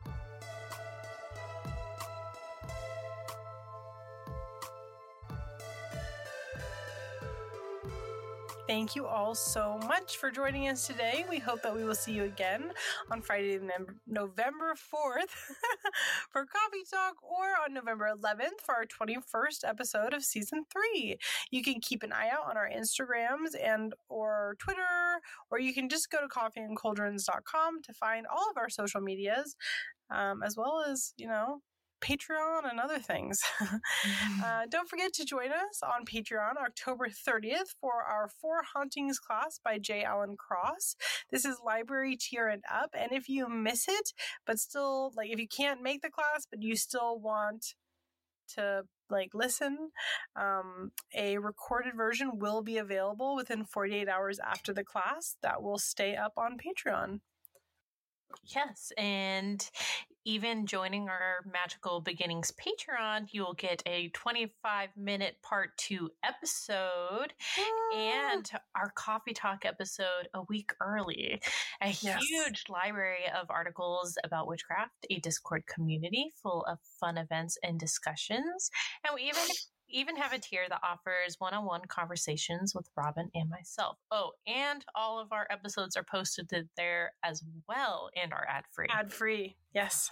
Thank you all so much for joining us today. We hope that we will see you again on Friday, November 4th for Coffee Talk, or on November 11th for our 21st episode of Season 3. You can keep an eye out on our Instagrams and or Twitter, or you can just go to coffeeandcauldrons.com to find all of our social medias, as well as, Patreon and other things. Don't forget to join us on Patreon October 30th for our 4 Hauntings class by J. Allen Cross. This is library tier and up, and if you miss it, but still, if you can't make the class, but you still want to listen, a recorded version will be available within 48 hours after the class. That will stay up on Patreon. Yes, and even joining our Magical Beginnings Patreon, you will get a 25-minute part 2 episode and our Coffee Talk episode a week early. A huge library of articles about witchcraft, a Discord community full of fun events and discussions, and we even have a tier that offers one-on-one conversations with Robin and myself. Oh, and all of our episodes are posted there as well and are ad-free. Ad-free, yes.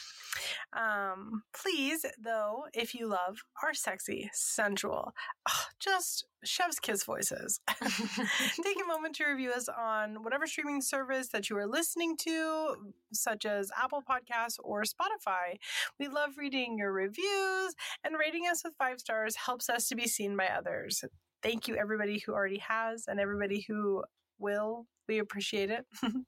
Please, though, if you love our sexy, sensual, just chef's kiss voices, take a moment to review us on whatever streaming service that you are listening to, such as Apple Podcasts or Spotify. We love reading your reviews, and rating us with 5 stars helps us to be seen by others. Thank you, everybody who already has, and everybody who will. We appreciate it.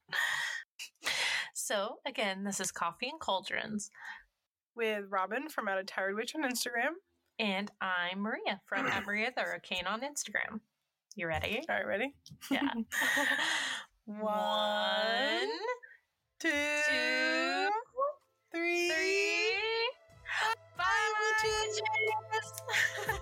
So, again, this is Coffee and Cauldrons with Robin from Out of Tired Witch on Instagram. And I'm Maria from Maria the Arcane on Instagram. You ready? All right, ready? Yeah. 1, 2, 3. Bye, witches!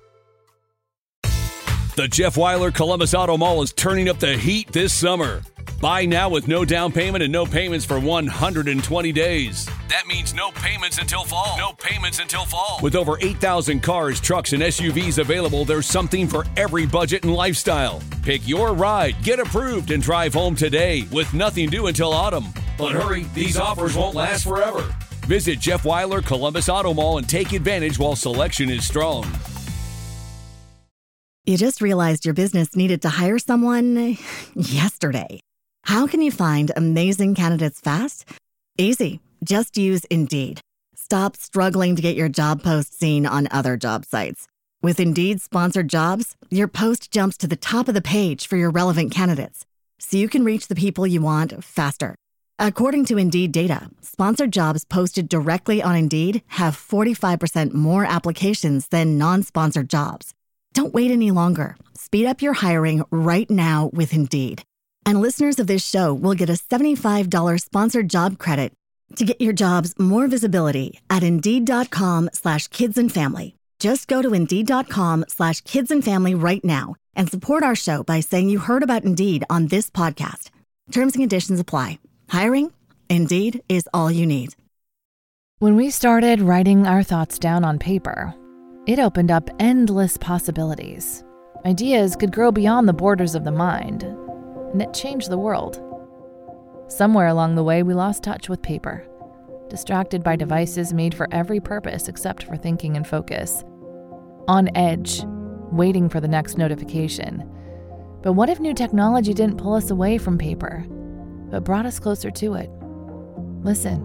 The Jeff Weiler Columbus Auto Mall is turning up the heat this summer. Buy now with no down payment and no payments for 120 days. That means no payments until fall. No payments until fall. With over 8,000 cars, trucks, and SUVs available, there's something for every budget and lifestyle. Pick your ride, get approved, and drive home today with nothing due until autumn. But hurry, these offers won't last forever. Visit Jeff Weiler Columbus Auto Mall and take advantage while selection is strong. You just realized your business needed to hire someone yesterday. How can you find amazing candidates fast? Easy. Just use Indeed. Stop struggling to get your job post seen on other job sites. With Indeed sponsored jobs, your post jumps to the top of the page for your relevant candidates, so you can reach the people you want faster. According to Indeed data, sponsored jobs posted directly on Indeed have 45% more applications than non-sponsored jobs. Don't wait any longer. Speed up your hiring right now with Indeed. And listeners of this show will get a $75 sponsored job credit to get your jobs more visibility at Indeed.com/kidsandfamily. Just go to Indeed.com/kidsandfamily right now and support our show by saying you heard about Indeed on this podcast. Terms and conditions apply. Hiring? Indeed is all you need. When we started writing our thoughts down on paper, it opened up endless possibilities. Ideas could grow beyond the borders of the mind, and it changed the world. Somewhere along the way, we lost touch with paper, distracted by devices made for every purpose except for thinking and focus. On edge, waiting for the next notification. But what if new technology didn't pull us away from paper, but brought us closer to it? Listen.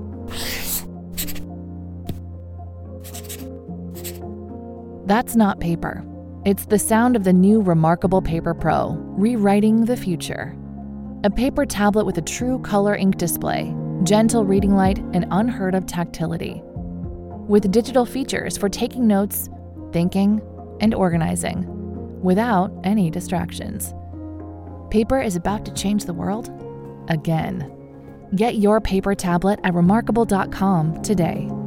That's not paper. It's the sound of the new Remarkable Paper Pro, rewriting the future. A paper tablet with a true color ink display, gentle reading light, and unheard of tactility. With digital features for taking notes, thinking, and organizing, without any distractions. Paper is about to change the world again. Get your paper tablet at remarkable.com today.